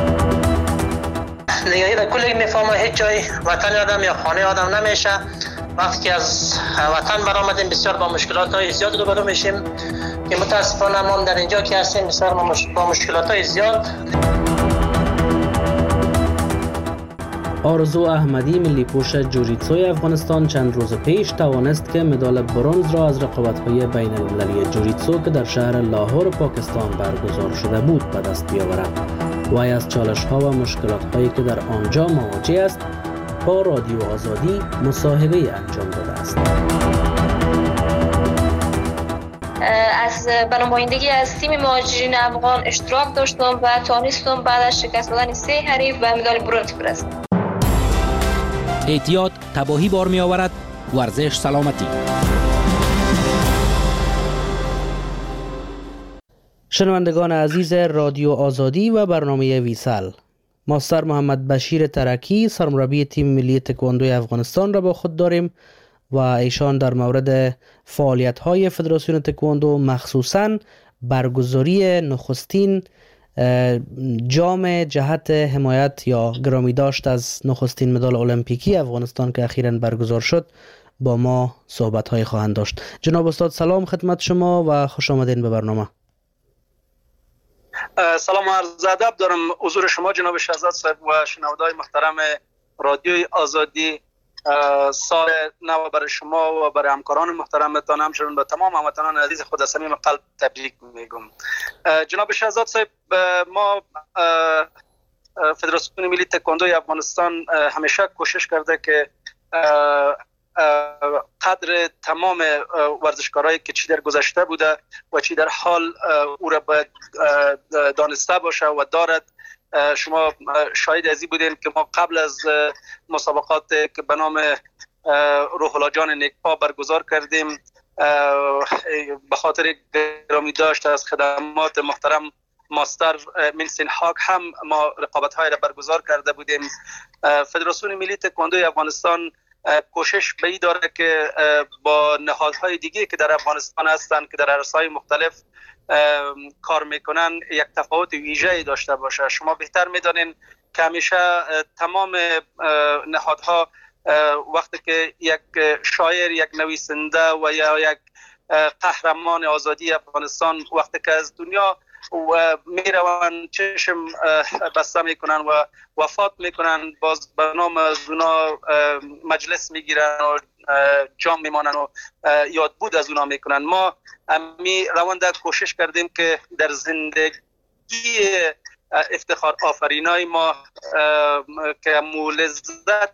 نگاهی در کل این مفهوم هیچ جای وطن آدم یا خانه آدم نمیشه. وقتی که از وطن برآمدیم بسیار با مشکلات های زیاد روبرو میشیم که متاسفانه ما در اینجا که هستیم بسیار با مشکلات های زیاد. آرزو احمدی ملی پوش جوجیتسوی افغانستان چند روز پیش توانست که مدال برنز را از رقابت‌های بین المللی جوجیتسو که در شهر لاهور پاکستان برگزار شده بود به دست بیاورد. وی از چالش‌ها و مشکلات‌هایی که در آنجا مواجه است با رادیو آزادی مصاحبه انجام داده است. از بنمایندگی از تیم مهاجرین افغان اشتراک داشتم و توانستم بعد از شکست دادن سه حریف به مدال برنز برسم. اعتیاد تباهی بار می آورد، ورزش سلامتی. شنوندگان عزیز رادیو آزادی و برنامه ویسل، ماستر محمد بشیر ترکی سرمربی تیم ملی تکواندوی افغانستان را با خود داریم و ایشان در مورد فعالیت‌های فدراسیون تکواندو مخصوصاً برگزاری نخستین جام جهت حمایت یا گرامی داشت از نخستین مدال المپیکی افغانستان که اخیراً برگزار شد با ما صحبت‌های خواهند داشت. جناب استاد سلام خدمت شما و خوش آمدین به برنامه. سلام و عرض ادب دارم حضور شما جناب شهزاد صاحب و شنونده‌های محترم رادیوی آزادی. سال نو برای شما و برای همکاران محترمتان، همچنین به تمام هموطنان عزیز خود از صمیم قلب تبریک میگم. جناب شهزاد صاحب، ما فدراسیون ملی تکواندوی افغانستان همیشه کوشش کرده که قدر تمام ورزشکارایی که چی در گذشته بوده و چی در حال او را باید دانسته باشه و دارد. شما شاهد ازی بودین که ما قبل از مسابقات که به نام روح الله جان نیکپا برگزار کردیم، به خاطر گرامی داشت از خدمات محترم ماستر منسین هاک هم ما رقابت های را برگزار کرده بودیم. فدراسیون ملی تکواندوی افغانستان کوشش به این داره که با نهادهای دیگه که در افغانستان هستند که در عرصه‌های مختلف کار میکنن یک تفاوت ویژه‌ای داشته باشه. شما بهتر میدانین که همیشه تمام نهادها وقتی که یک شاعر، یک نویسنده و یا یک قهرمان آزادی افغانستان وقتی که از دنیا و میروند چشم بسته میکنن و وفات میکنن، باز به نام از اونا مجلس میگیرن و جام میمانن و یاد بود از اونا میکنن. ما می روانده کوشش کردیم که در زندگی افتخار آفرینای ما که مولزت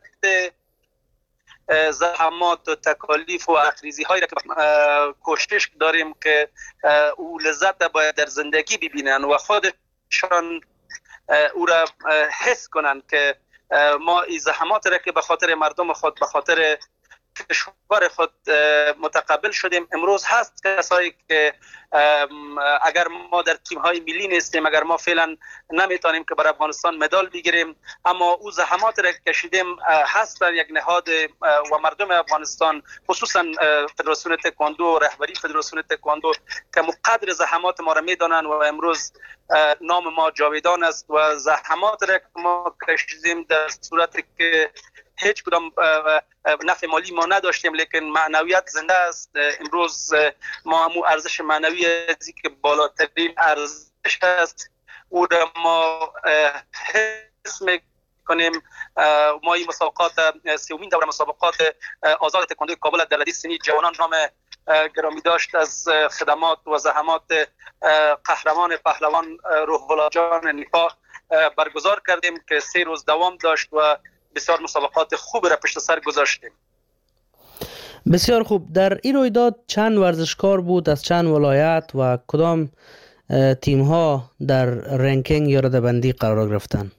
زحمات و تکالیف و اخریزی هایی را که کوشش داریم که او لذت باید در زندگی ببینن و خودشان او را حس کنن که ما این زحمات را که به خاطر مردم خود، به خاطر کشور خود متقبل شدیم. امروز هست کسایی که اگر ما در تیم های ملی نیستیم، اگر ما فعلا نمیتونیم که برای افغانستان مدال بگیریم، اما او زحمات را کشیدیم هستن یک نهاد و مردم افغانستان، خصوصا فدراسیون تکواندو و رهبری فدراسیون تکواندو که مقدر زحمات ما را میدانن و امروز نام ما جاویدان است و زحمات را که ما کشیدیم در صورتی که هیچ کدام نفع مالی ما نداشتیم، لیکن معنویت زنده است. امروز ما همون ارزش معنوی ازی که بالاترین ارزش است او را ما حس میکنیم. ما این مسابقات سومین دوره مسابقات آزاد تکواندوی کابل در ردیف سنی جوانان نام گرامی داشت از خدمات و زحمات قهرمان پهلوان روح الله جان نیکا برگزار کردیم که سه روز دوام داشت و بسیار مسابقات خوب را پشت سر گذاشتیم. بسیار خوب. در این رویداد چند ورزشکار بود از چند ولایت و کدام تیم ها در رنکینگ یا رده‌بندی قرار گرفتند؟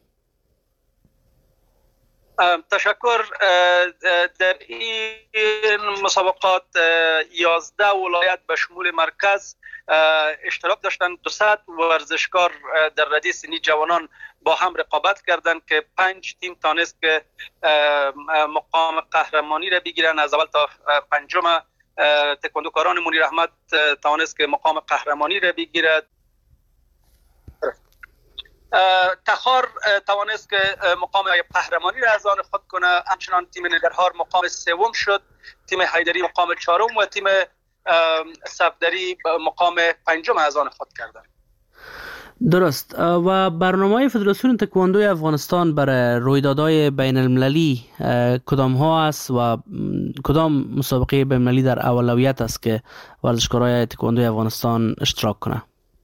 تشکر. در این مسابقات یازده ولایت به شمول مرکز اشتراک داشتند. دویست ورزشکار در ردیف سنی جوانان با هم رقابت کردند که پنج تیم تانست که مقام قهرمانی را بگیرن. از اول تا پنجم تکواندوکاران منیر احمد توانست که مقام قهرمانی را بگیرد. تخار توانست که مقام قهرمانی را از آن خود کنه، همچنان تیم نگرهار مقام سوم شد، تیم حیدری مقام چهارم و تیم صفدری مقام پنجم از آن خود کردند. درست. و برنامه فدراسیون تکواندوی افغانستان برای رویدادهای بین المللی کدام ها است و کدام مسابقه بین المللی در اولویت است که ورزشکارای تکواندوی افغانستان اشتراک کنند؟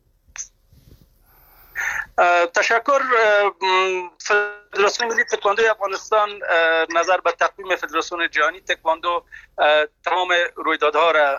تشکر. فدراسیون ملی تکواندو افغانستان نظر به تقویم فدراسیون جهانی تکواندو تمام رویدادها را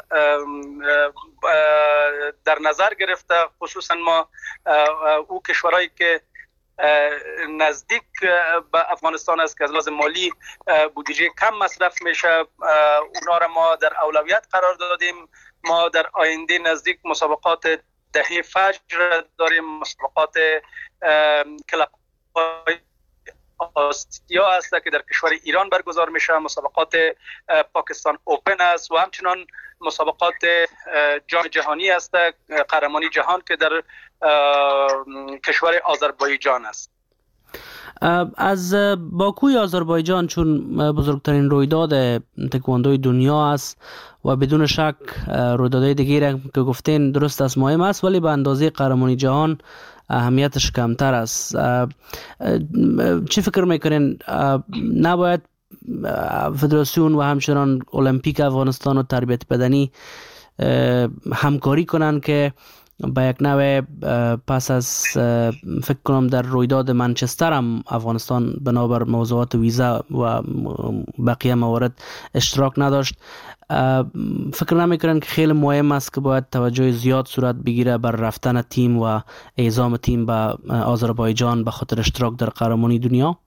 در نظر گرفته. خصوصا ما او کشورهایی که نزدیک به افغانستان است که از لحاظ مالی بودجه کم مصرف میشه، اونا را ما در اولویت قرار دادیم. ما در آینده نزدیک مسابقات دهه فجر داریم، مسابقات کلاب آسیا است که در کشور ایران برگزار میشه، مسابقات پاکستان اوپن است و همچنان مسابقات جام جهانی است، قهرمانی جهان که در کشور آذربایجان است. از باکوی آذربایجان چون بزرگترین رویداد تکواندوی دنیا است و بدون شک رویدادهای دیگه که گفتین درست است مهم است، ولی به اندازه قهرمانی جهان اهمیتش کمتر است. چی فکر میکنین نباید فدراسیون و همچنان المپیک افغانستان و تربیت بدنی همکاری کنن که با یک نوع پس از فکر کنم در رویداد منچستر هم افغانستان بنابر موضوعات ویزا و بقیه موارد اشتراک نداشت، فکر نمیکنن که خیلی مهم است که باید توجه زیاد صورت بگیره بر رفتن تیم و اعزام تیم به آذربایجان به خاطر اشتراک در قهرمانی دنیا؟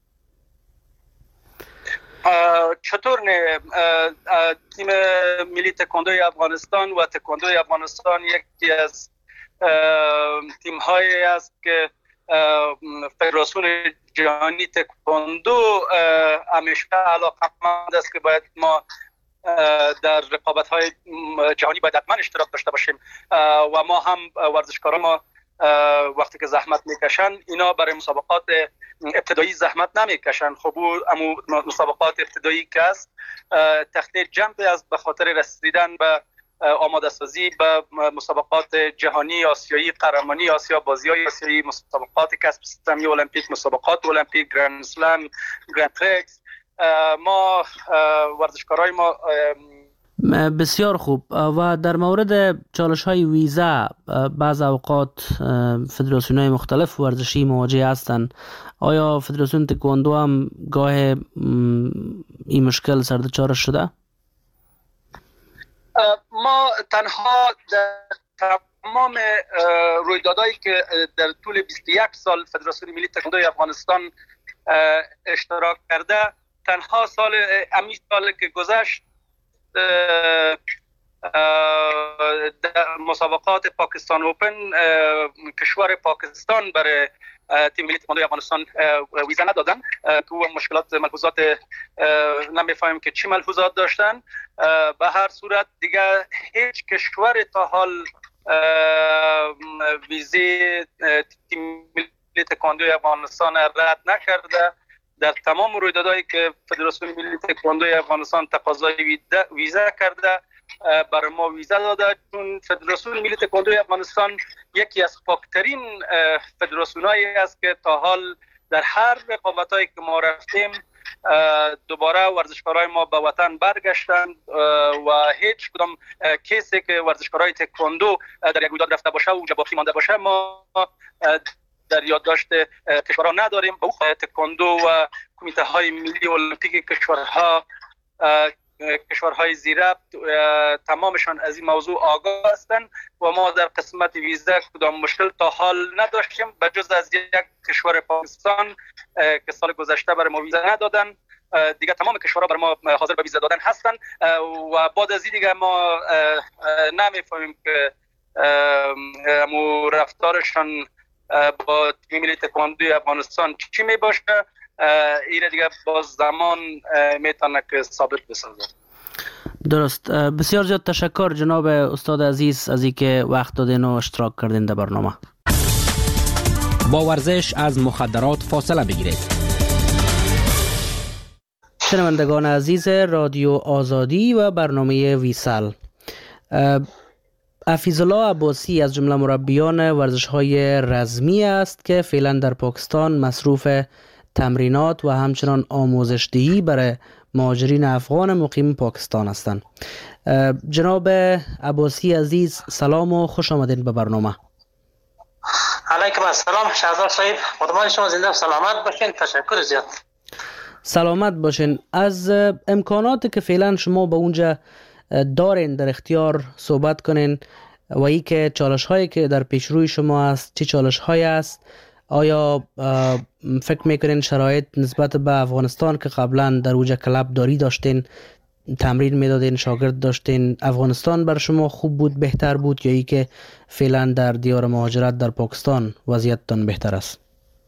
چطور نه؟ تیم ملی تکواندوی افغانستان و تکواندوی افغانستان یکی از تیم هایی است که فدراسیون جهانی تکواندو همیشه علاقمند است که باید ما در رقابت های جهانی باید حتما اشتراک داشته باشیم و ما هم ورزشکاران ما وقتی که زحمت میکشن اینا برای مسابقات ابتدایی زحمت نمیکشن. خب امو مسابقات ابتدایی که است تخته جنب است به خاطر رسیدن به آماده سازی به مسابقات جهانی آسیایی، قهرمانی آسیا، بازی‌های آسیایی، مسابقات کسب سهمیه المپیک، مسابقات المپیک، گرند اسلم، گرند پرکس. ما ورزشکارای ما بسیار خوب. و در مورد چالش های ویزا بعض اوقات فدراسیون های مختلف ورزشی مواجه هستند. آیا فدراسیون تکواندو هم گاه این مشکل سردچار شده؟ ما تنها در تمام رویدادهایی که در طول بیست و یک سال فدراسیون ملی تکواندو افغانستان اشتراک کرده، تنها سال امی سال که گذشت مسابقات پاکستان اوپن کشور پاکستان برای تیم ملی تکواندو افغانستان ویزا ندادن. تو مشکلات ملحوظات نمیفهمیم که چی ملحوظات داشتن. به هر صورت دیگه هیچ کشور تا حال ویزه تیم ملی تکواندو افغانستان رد نکرده. در تمام رویدادهایی که فدراسیون ملی تکواندو افغانستان تقاضای ویزا کرده برای ما ویزا داده، چون فدراسیون ملی تکواندو افغانستان یکی از پاکترین فدراسیونایی است که تا حال در هر رقابتایی که ما رفتیم دوباره ورزشکارای ما به وطن برگشتند و هیچ کدام کیسی که ورزشکارای تکواندو در یک رویداد رفته باشه و اونجا باقی مانده باشه ما در یادداشت کشورها نداریم. تکواندو و کمیته های ملی المپیک کشورها کشورهای زیربط تمامشان از این موضوع آگاه هستند و ما در قسمت ویزا کدام مشکل تا حال نداشتیم به جز از یک کشور پاکستان که سال گذشته برای ما ویزا ندادن. دیگه تمام کشورها برای ما حاضر به ویزا دادن هستن و بعد از این دیگه ما نمیفهمیم که امو رفتارشان با تیم ملی تکواندو افغانستان چی می باشه. این دیگه باز زمان میتونه که ثابت بسازه. درست. بسیار زیاد تشکر جناب استاد عزیز از اینکه وقت دادین و اشتراک کردین در برنامه. با ورزش از مخدرات فاصله بگیرید. شنوندگان عزیز رادیو آزادی و برنامه ویسال، حفیظالله عباسی از جمله مربیان ورزش‌های رزمی است که فعلا در پاکستان مصروف تمرینات و همچنان آموزش دهی برای مهاجرین افغان مقیم پاکستان هستند. جناب عباسی عزیز، سلام و خوش آمدین به برنامه. علیکم السلام شهزاد صاحب، خدمت شما زنده و سلامت باشین. تشکر زیاد. سلامت باشین. از امکاناتی که فعلا شما به اونجا دارین در اختیار صحبت کنین و ای که چالش هایی که در پیش روی شما است چه چالش هایی است؟ آیا فکر میکنین شرایط نسبت به افغانستان که قبلا در اونجا کلب داری داشتین، تمرین میدادین، شاگرد داشتین، افغانستان بر شما خوب بود، بهتر بود، یا ای که فعلا در دیار مهاجرت در پاکستان وضعیتتان بهتر است؟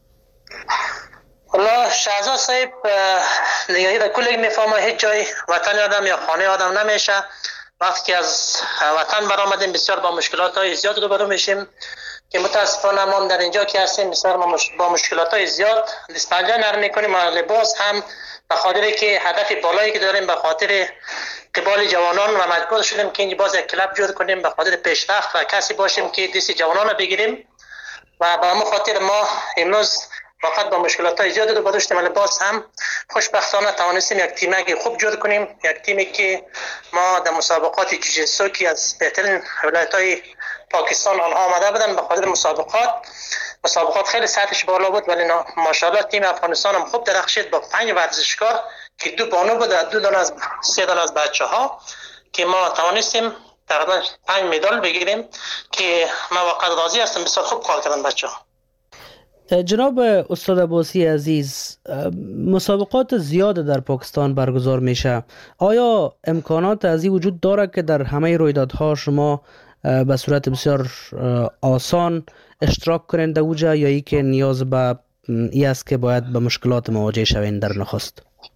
والله شهزاد صاحب، نگاهی در کلی میفهمه هیچ جای وطن آدم یا خانه آدم نمیشه. وقتی که از وطن برآمدیم بسیار با مشکلات های زیاد روبرو میشیم که متاسفانه ما در اینجا که هستیم بسیار با مشکلات های زیاد دست پنجه نرم میکنیم. و لباس هم به خاطر که هدف بالایی که داریم، به خاطر قبال جوانان و مجبور شدیم که اینجا باز یک کلب جور کنیم به خاطر پیشرفت و کسی باشیم که دست جوانان رو بگیریم. و به همون خاطر ما امروز فقط با مشکلات های زیادی رو بداشتیم، ولی باز هم خوشبختانه توانستیم یک تیمی خوب جور کنیم، یک تیمی که ما در مسابقات جوجیتسو که از بهترین ولایت های پاکستان آنها آمده بودن به خاطر مسابقات مسابقات خیلی سطحش بالا بود، ولی ماشاءالله تیم افغانستان هم خوب درخشید با پنج ورزشکار که دو بانو بود، دو دانه از سه دانه از بچه‌ها که ما توانستیم تقریبا پنج مدال بگیریم که ما واقعا راضی هستم. بسیار خوب کار کردن بچه‌ها. جناب استاد عباسی عزیز، مسابقات زیاد در پاکستان برگزار میشه. آیا امکانات ازی وجود داره که در همه رویدادها شما به صورت بسیار آسان اشتراک کنند در اوجا، یا ای که نیاز به ای است که باید به مشکلات مواجه شوین در نخست؟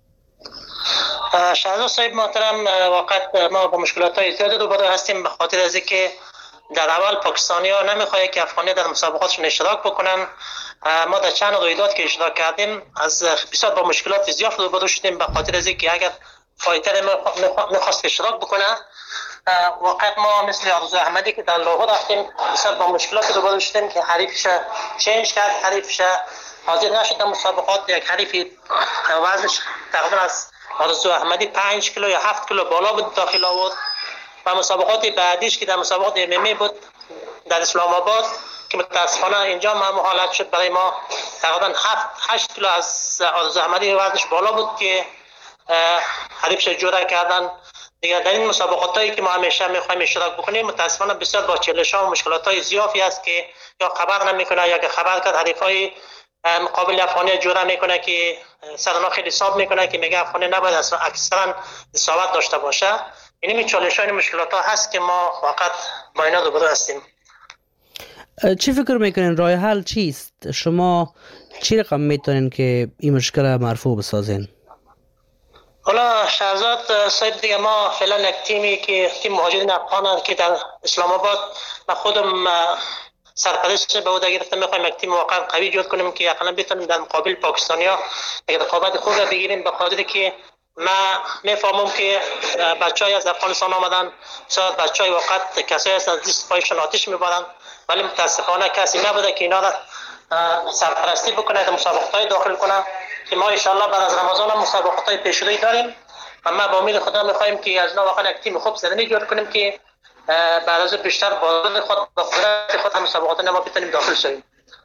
شهزاد صاحب محترم، واقعا ما با مشکلات های زیاد روبرو هستیم به خاطر از اینکه در اول پاکستانی ها نمیخواهی که افغانی در مسابقاتشون اشتراک بکنن. ما در چند رویداد که اشتراک کردیم از بسیار با مشکلات زیاد روبرو شدیم به خاطر از اینکه اگر فایتر میخواست اشتراک بکنه، واقعا ما مثل آرزو احمدی که در لاهور رفتیم بسیار با مشکلات روبرو شدیم که حریفش چنج کرد، حریفش حاضر نشد در مسابقات. یک حریف وزنش تقریبا از آرزو احمدی پنج کیلو یا هفت کیلو بالا بود داخل آورد. و مسابقات بعدیش که در مسابقات ام ام ای بود در اسلام آباد که متاسفانه اینجا هم حالت شد برای ما تقریبا هفت هشت کیلو از آرزو احمدی وزنش بالا بود که حریفش جدا کردن. دیگه در این مسابقاتی که ما همیشه میخوایم اشتراک بکنیم متاسفانه بسیار با چالش‌ها و مشکلات‌های زیادی است که یا خبر نمیکنه یا که خبر کرد حریفای مقابل افغانی جوره میکنه که سرنا خیلی حساب میکنه که میگه افغانی نباید اکثرا اصابت داشته باشه. این می چالش‌ها و مشکلات‌ها هست که ما فقط با اینا روبرو هستیم. چی فکر میکنین راه حل چیست؟ شما چی رقم میتونین که این مشکل مرفوع بسازین؟ حالا شهزاد صاحب دیگه ما فعلا یک تیمی که تیم مهاجرین افغان که در اسلام آباد من خودم سرپرست به عهده گرفتم، میخوایم یک تیم واقعا قوی جور کنیم که اقلا بتونیم در مقابل پاکستانیا یک رقابت خوب بگیریم، به خاطر که ما میفهمم که بچهای از افغانستان آمدن بسیار بچهای واقعا کسایی هستن دست پایشون آتش میبارن، ولی متاسفانه کسی نبوده که اینا را سرپرستی بکنه، مسابقات داخل کنه که ما ان شاء الله بعد از رمضان هم مسابقات پیشروی داریم و ما با امید خدا میخوایم که از اینا واقعا یک تیم خوب زدنی جور کنیم که بعد از بیشتر با خود با قدرت خود هم مسابقات ما بتونیم داخل شویم.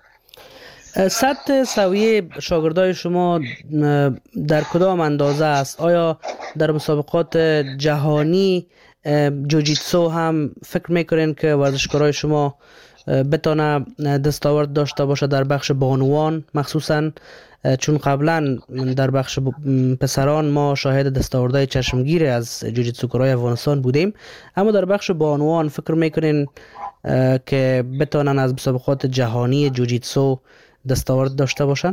سطح سویه شاگردای شما در کدام اندازه است؟ آیا در مسابقات جهانی جوجیتسو هم فکر میکنین که ورزشکارای شما بتونه دستاورد داشته باشه در بخش بانوان مخصوصا؟ چون قبلا در بخش پسران ما شاهد دستاوردهای چشمگیر از جوجیتسوکارای افغانستان بودیم، اما در بخش بانوان فکر میکنین که بتونن از مسابقات جهانی جوجیتسو دستاورد داشته باشن؟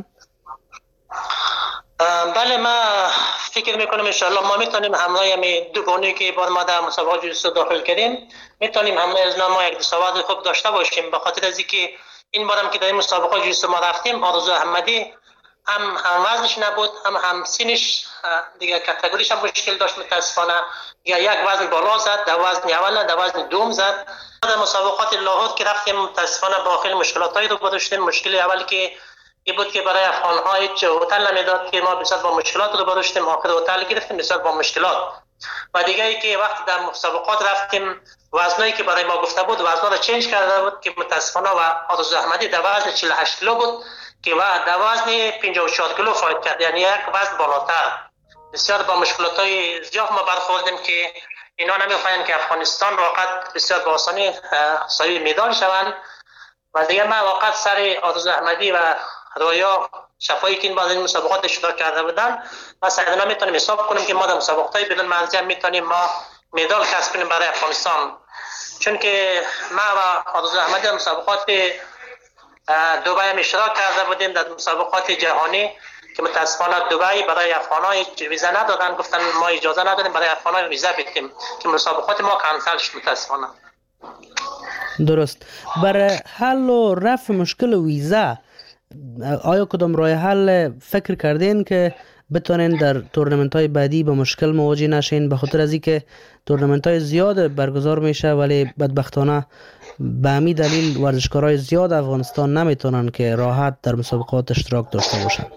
بله، ما فکر میکنم ان شاء الله ما میتونیم همراه همین دو بانوی که بار ما در مسابقات جوجیتسو داخل کردیم میتونیم همراه از ما یک دستاورد خوب داشته باشیم، به خاطر از اینکه این بارم که در این مسابقات جوجیتسو ما رفتیم، آرزو احمدی هم هم وزنش نبود، هم هم سینش دیگه کاتگوریش هم مشکل داشت متاسفانه. یا یک وزن بالا زد، در وزن اول، در وزن دوم زد. در مسابقات لاهور که رفتیم متاسفانه با خیلی مشکلاتایی رو داشتیم. مشکل اولی که این بود که برای افغان‌ها هیچ هتل نمیداد که ما بسیار با مشکلات رو داشتیم. آخر هتل گرفتیم بسیار با مشکلات. و دیگه ای که وقتی در مسابقات رفتیم وزنایی که برای ما گفته بود وزنا رو چنج کرده بود که متاسفانه و آرزو احمدی در وزن چهل و هشت کیلو بود که و در وزن پنجاه و چهار کیلو فایت کرد، یعنی یک وزن بالاتر. بسیار با مشکلات‌های زیاد ما برخوردیم که اینا نمی‌خواین که افغانستان واقعا بسیار با آسانی صاحب مدال شوند. و دیگه ما واقعا سر آرزو احمدی و رویا شفایی که این بعد این مسابقات اشتراک کرده بودن و سعیدنا میتونیم حساب کنیم که ما در مسابقات بدون مرزی هم میتونیم ما مدال کسب کنیم برای افغانستان. چون که ما و آرزو احمدی در مسابقات دبی هم اشتراک کرده بودیم در مسابقات جهانی که متاسفانه دبی برای افغان‌ها ویزا ندادن، گفتن ما اجازه ندادیم برای افغان‌ها ویزا بدیم که مسابقات ما کانسل شد متاسفانه. درست. برای حل و رفع مشکل ویزا آیا کدام راه حل فکر کردین که بتونین در تورنمنت های بعدی با مشکل مواجه نشین؟ به خاطر از اینکه تورنمنت های زیاد برگزار میشه ولی بدبختانه به همین دلیل ورزشکارای زیاد افغانستان نمیتونن که راحت در مسابقات اشتراک داشته باشن.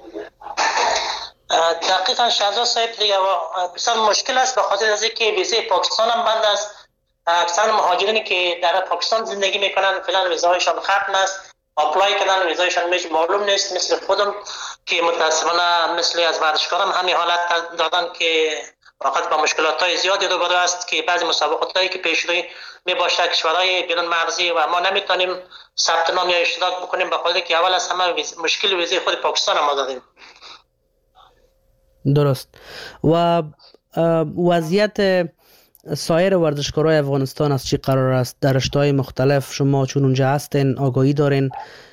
دقیقاً شهزاد صاحب دیگه بسیار مشکل است به خاطر از اینکه ویزای پاکستان هم بند است. اکثر مهاجرینی که در پاکستان زندگی میکنن فعلا ویزایشان ختم است، اپلای کردن ویزایشان میش معلوم نیست. مثل خودم که متاسفانه مثل از ورزشکارم همین حالت دادن که واقعا با مشکلات‌های زیادی روبرو است که بعضی مسابقاتایی که پیش روی میباشه کشورهای بیرون مرزی و ما نمیتونیم ثبت نام یا اشتراک بکنیم به خاطر که اول از همه مشکل ویزای خود پاکستان ما داریم. درست. و وضعیت سایر ورزشکارای افغانستان از چی قرار است؟ در رشته‌های مختلف شما چون اونجا هستین آگاهی دارین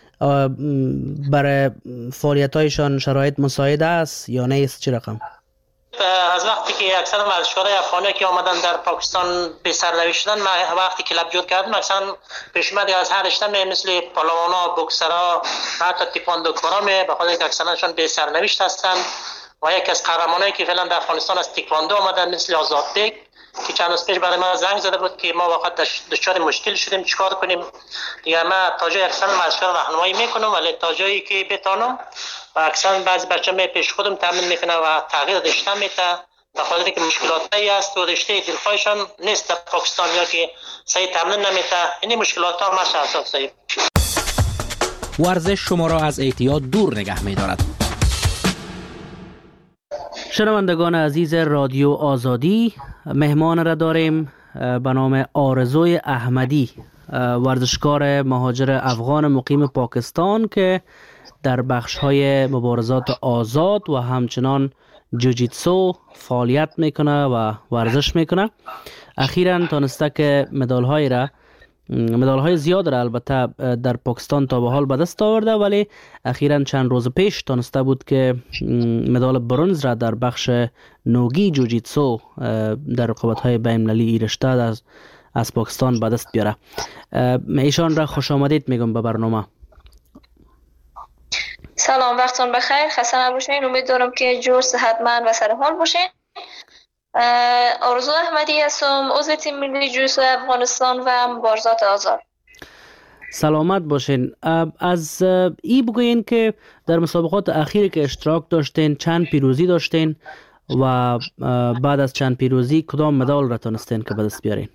برای فعالیت‌هایشان شرایط مساعد است یا نیست؟ چه رقم؟ از وقتی که اکثر ورزشکارای افغانی که آمدن در پاکستان به سرنوشت شدن، من وقتی کلاب جور کردم اکثر پیشمد از هر رشته مثل پالوانا، بوکسرها، حتی تیکواندوکارا می به خاطر که اکثرشون به سرنوشت هستند. و یک از قهرمانایی که فعلا در افغانستان از تیکواندو آمدن مثل آزادبک که چند روز پیش برای ما زنگ زده بود که ما واقعا دچار مشکل شدیم چیکار کنیم. دیگه ما تا جای اکثر ورزشکار راهنمایی میکنم ولی تا جایی که بتونم و اکثر بعضی بچه‌ها می پیش خودم تامین میکنه و تغییر رشته میده به خاطر که مشکلاتی است و رشته دلخواهشان نیست در پاکستان یا که صحیح تامین نمیده. این مشکلات ها ما شخصا صحیح. ورزش شما را از اعتیاد دور نگه می‌دارد. شنوندگان عزیز رادیو آزادی، مهمان را داریم به نام آرزوی احمدی، ورزشکار مهاجر افغان مقیم پاکستان که در بخش‌های مبارزات آزاد و همچنان جوجیتسو فعالیت میکنه و ورزش میکنه. اخیراً تانسته که مدال‌های را مدال‌های زیاد را البته در پاکستان تا به حال به دست آورده ولی اخیراً چند روز پیش تانسته بود که مدال برنز را در بخش نوگی جوجیتسو در رقابت‌های بین‌المللی رشته از از پاکستان به دست بیاره. ایشان را خوش آمدید میگم به برنامه. سلام، وقتتون بخیر، خسته نباشین. امیدوارم که جور صحتمند و سر حال باشین. آرزو احمدی هستم، عضو تیم ملی جوجیتسو افغانستان و مبارزات آزاد. سلامت باشین. از ای بگوین که در مسابقات اخیری که اشتراک داشتین چند پیروزی داشتین و بعد از چند پیروزی کدام مدال را تونستین که به دست بیارین؟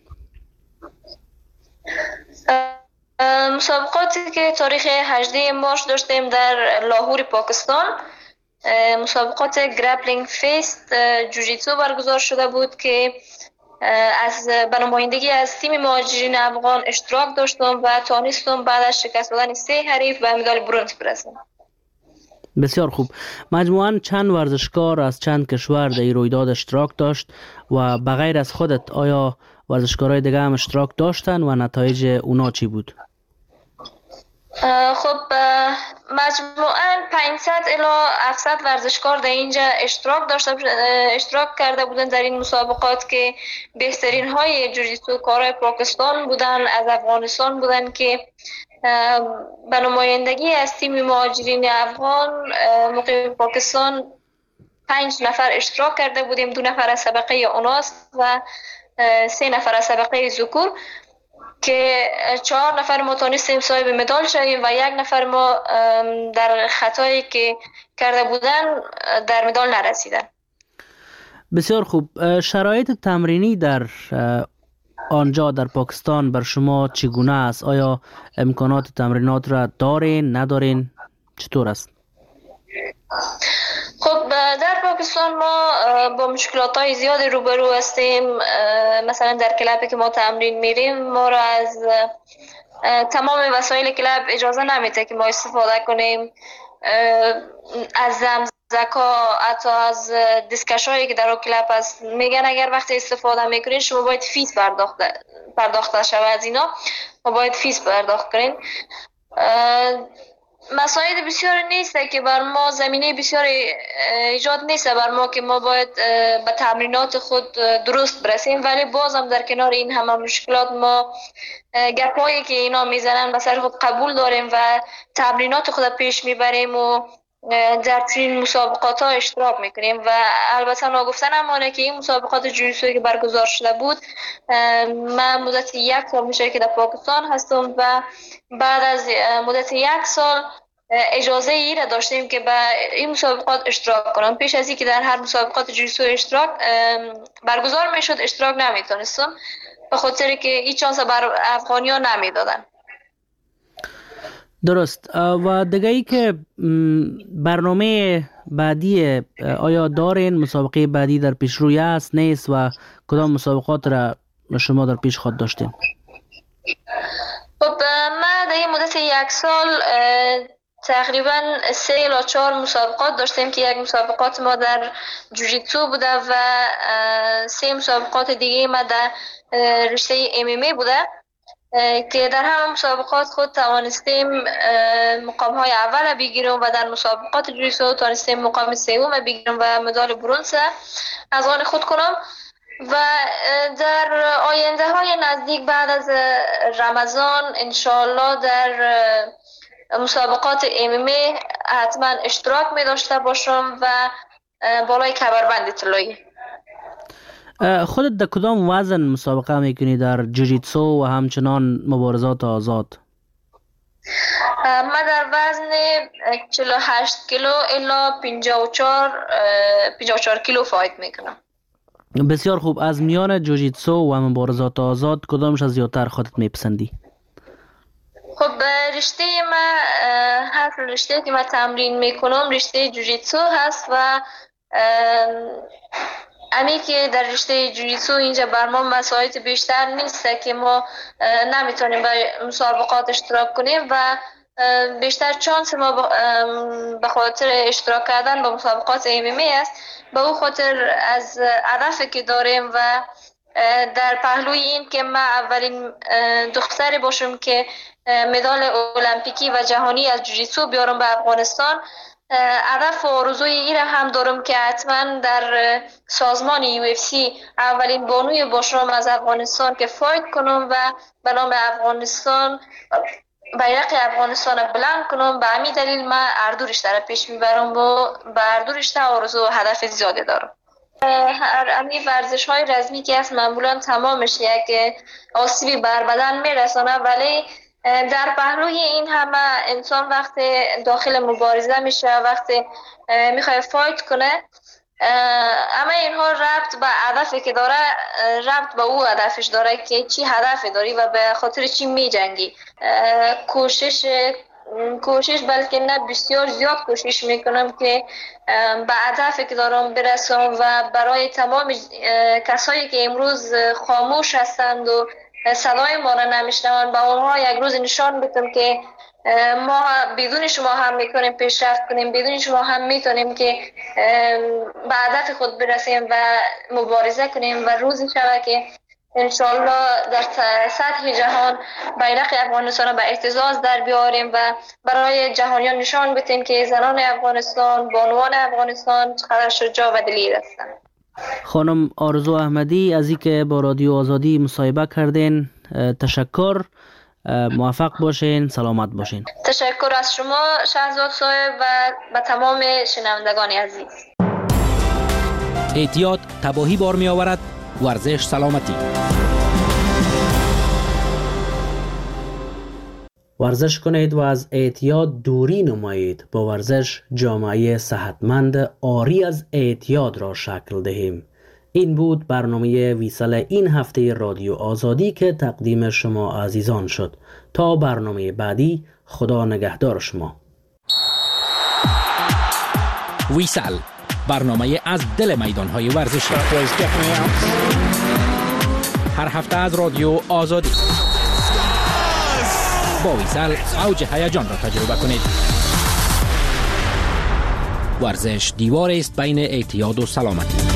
مسابقاتی که تاریخ هجدهم مارس داشتیم در لاهور پاکستان، مسابقات گرپلینگ فیست جوجیتسو برگزار شده بود که از به نمایندگی از تیم مهاجرین افغان اشتراک داشتم و توانستم بعد از شکست دادن سه حریف به مدال برنز برسم. بسیار خوب. مجموعاً چند ورزشکار از چند کشور در این رویداد اشتراک داشت و بغیر از خودت آیا ورزشکارای دیگه هم اشتراک داشتن و نتایج اونا چی بود؟ خب مجموعاً پانصد الی هفتصد ورزشکار در اینجا اشتراک داشته اشتراک کرده بودن در این مسابقات که بهترین های جوجیتسو کارای پاکستان بودن، از افغانستان بودن که به نمایندگی از تیم مهاجرین افغان مقیم پاکستان پنج نفر اشتراک کرده بودیم. دو نفر از طبقه اناث و سه نفر از طبقه ذکور که چهار نفر ما تونستیم صاحب مدال شویم و یک نفر ما در خطایی که کرده بودن در مدال نرسیدن. بسیار خوب. شرایط تمرینی در آنجا در پاکستان بر شما چگونه است؟ آیا امکانات تمرینات را دارین ندارین؟ چطور است؟ خب در پاکستان ما با مشکلات های زیادی روبرو هستیم. مثلا در کلابی که ما تمرین میریم ما را از تمام وسایل کلاب اجازه نمیده که ما استفاده کنیم. از زمزکا حتی از دیسکش هایی که در کلاب هست میگن اگر وقتی استفاده میکنین شما باید فیس پرداخته پرداخته شود. از اینا ما باید فیس پرداخت کنیم. مساعد بسیار نیست که بر ما زمینه بسیار ایجاد نیست بر ما که ما باید به تمرینات خود درست برسیم، ولی بازم در کنار این همه مشکلات ما گپایی که اینا میزنن به سر خود قبول داریم و تمرینات خود پیش میبریم و در چنین مسابقات ها اشتراک میکنیم. و البته ناگفتن امانه که این مسابقات جوجیتسو که برگزار شده بود من مدت یک سال میشه که در پاکستان هستم و بعد از مدت یک سال اجازه ای را داشتیم که به این مسابقات اشتراک کنم. پیش از اینکه در هر مسابقات جوجیتسو اشتراک برگزار میشد اشتراک نمیتونستم به خاطر که این چانس بر افغانیا نمیدادن. درست. و دیگه ای که برنامه بعدی آیا دارین؟ مسابقه بعدی در پیش روی است نیست و کدام مسابقات را شما در پیش خود داشتین؟ خب ما در این مدت یک سال تقریبا سه یا چهار مسابقات داشتیم که یک مسابقات ما در جوجیتسو بوده و سه مسابقات دیگه ما در رشته ام ام ای بوده که در همه مسابقات خود توانستیم مقام های اول بگیریم و در مسابقات جوجیتسو توانستیم مقام سوم بگیریم و مدال برنز از آن خود کنم. و در آینده های نزدیک بعد از رمضان انشاءالله در مسابقات ام ام ای حتما اشتراک می داشته باشم و بالای کمربند طلایی. خودت در کدام وزن مسابقه میکنی در جوجیتسو و همچنان مبارزات آزاد؟ من در وزن چهل و هشت کیلو الا پنجاه و چهار کیلو فایت میکنم. بسیار خوب. از میان جوجیتسو و مبارزات آزاد کدامش از زیادتر خودت میپسندی؟ خب رشته ما هر رشته که من تمرین میکنم رشته جوجیتسو هست و امی که در رشته جوجیتسو اینجا بر ما مساعد بیشتر نیست که ما نمیتونیم به مسابقات اشتراک کنیم و بیشتر چانس ما به خاطر اشتراک کردن به مسابقات ام ام ای است. به او خاطر از هدفی که داریم و در پهلوی این که من اولین دختری باشم که مدال المپیکی و جهانی از جوجیتسو بیارم به افغانستان، هدف و آرزوی این هم دارم که حتما در سازمان یو اف سی اولین بانوی باشم از افغانستان که فایت کنم و به نام افغانستان بیرق افغانستان بلند کنم. به همین دلیل من هر دو رشته را پیش میبرم و به هر دو رشته آرزو و هدف زیاده دارم. هر امی ورزش های رزمی که هست معمولا تمامش یک آسیبی بر بدن میرسانه، ولی در پهلوی این همه انسان وقت داخل مبارزه میشه وقت میخواد فایت کنه اما اینها ربط به هدفی که داره ربط به او هدفش داره که چی هدفی داری و به خاطر چی میجنگی. کوشش کوشش بلکه نه بسیار زیاد کوشش میکنم که به هدفی که دارم برسم و برای تمام کسایی که امروز خاموش هستند و صدای ما را نمیشنوند به اونها یک روز نشان بدم که ما بدون شما هم میتونیم پیشرفت کنیم، بدون شما هم میتونیم که به هدف خود برسیم و مبارزه کنیم و روزی شود که انشالله در سطح جهان بیرق افغانستان به اهتزاز در بیاریم و برای جهانیان نشان بدیم که زنان افغانستان، بانوان افغانستان چقدر شجاع و دلیر هستند. خانم آرزو احمدی از اینکه با رادیو آزادی مصاحبه کردین تشکر. موفق باشین، سلامت باشین. تشکر از شما شهزاد صاحب و به تمام شنوندگان عزیز. اعتیاد تباهی بار می آورد، ورزش سلامتی. ورزش کنید و از اعتیاد دوری نمایید. با ورزش جامعه صحتمند عاری از اعتیاد را شکل دهیم. این بود برنامه ویسال این هفته رادیو آزادی که تقدیم شما عزیزان شد. تا برنامه بعدی، خدا نگهدار شما. ویسال، برنامه از دل میدان‌های ورزشی. هر هفته از رادیو آزادی. با ویسال اوج هیجان را تجربه کنید. ورزش دیواری است بین اعتیاد و سلامتی.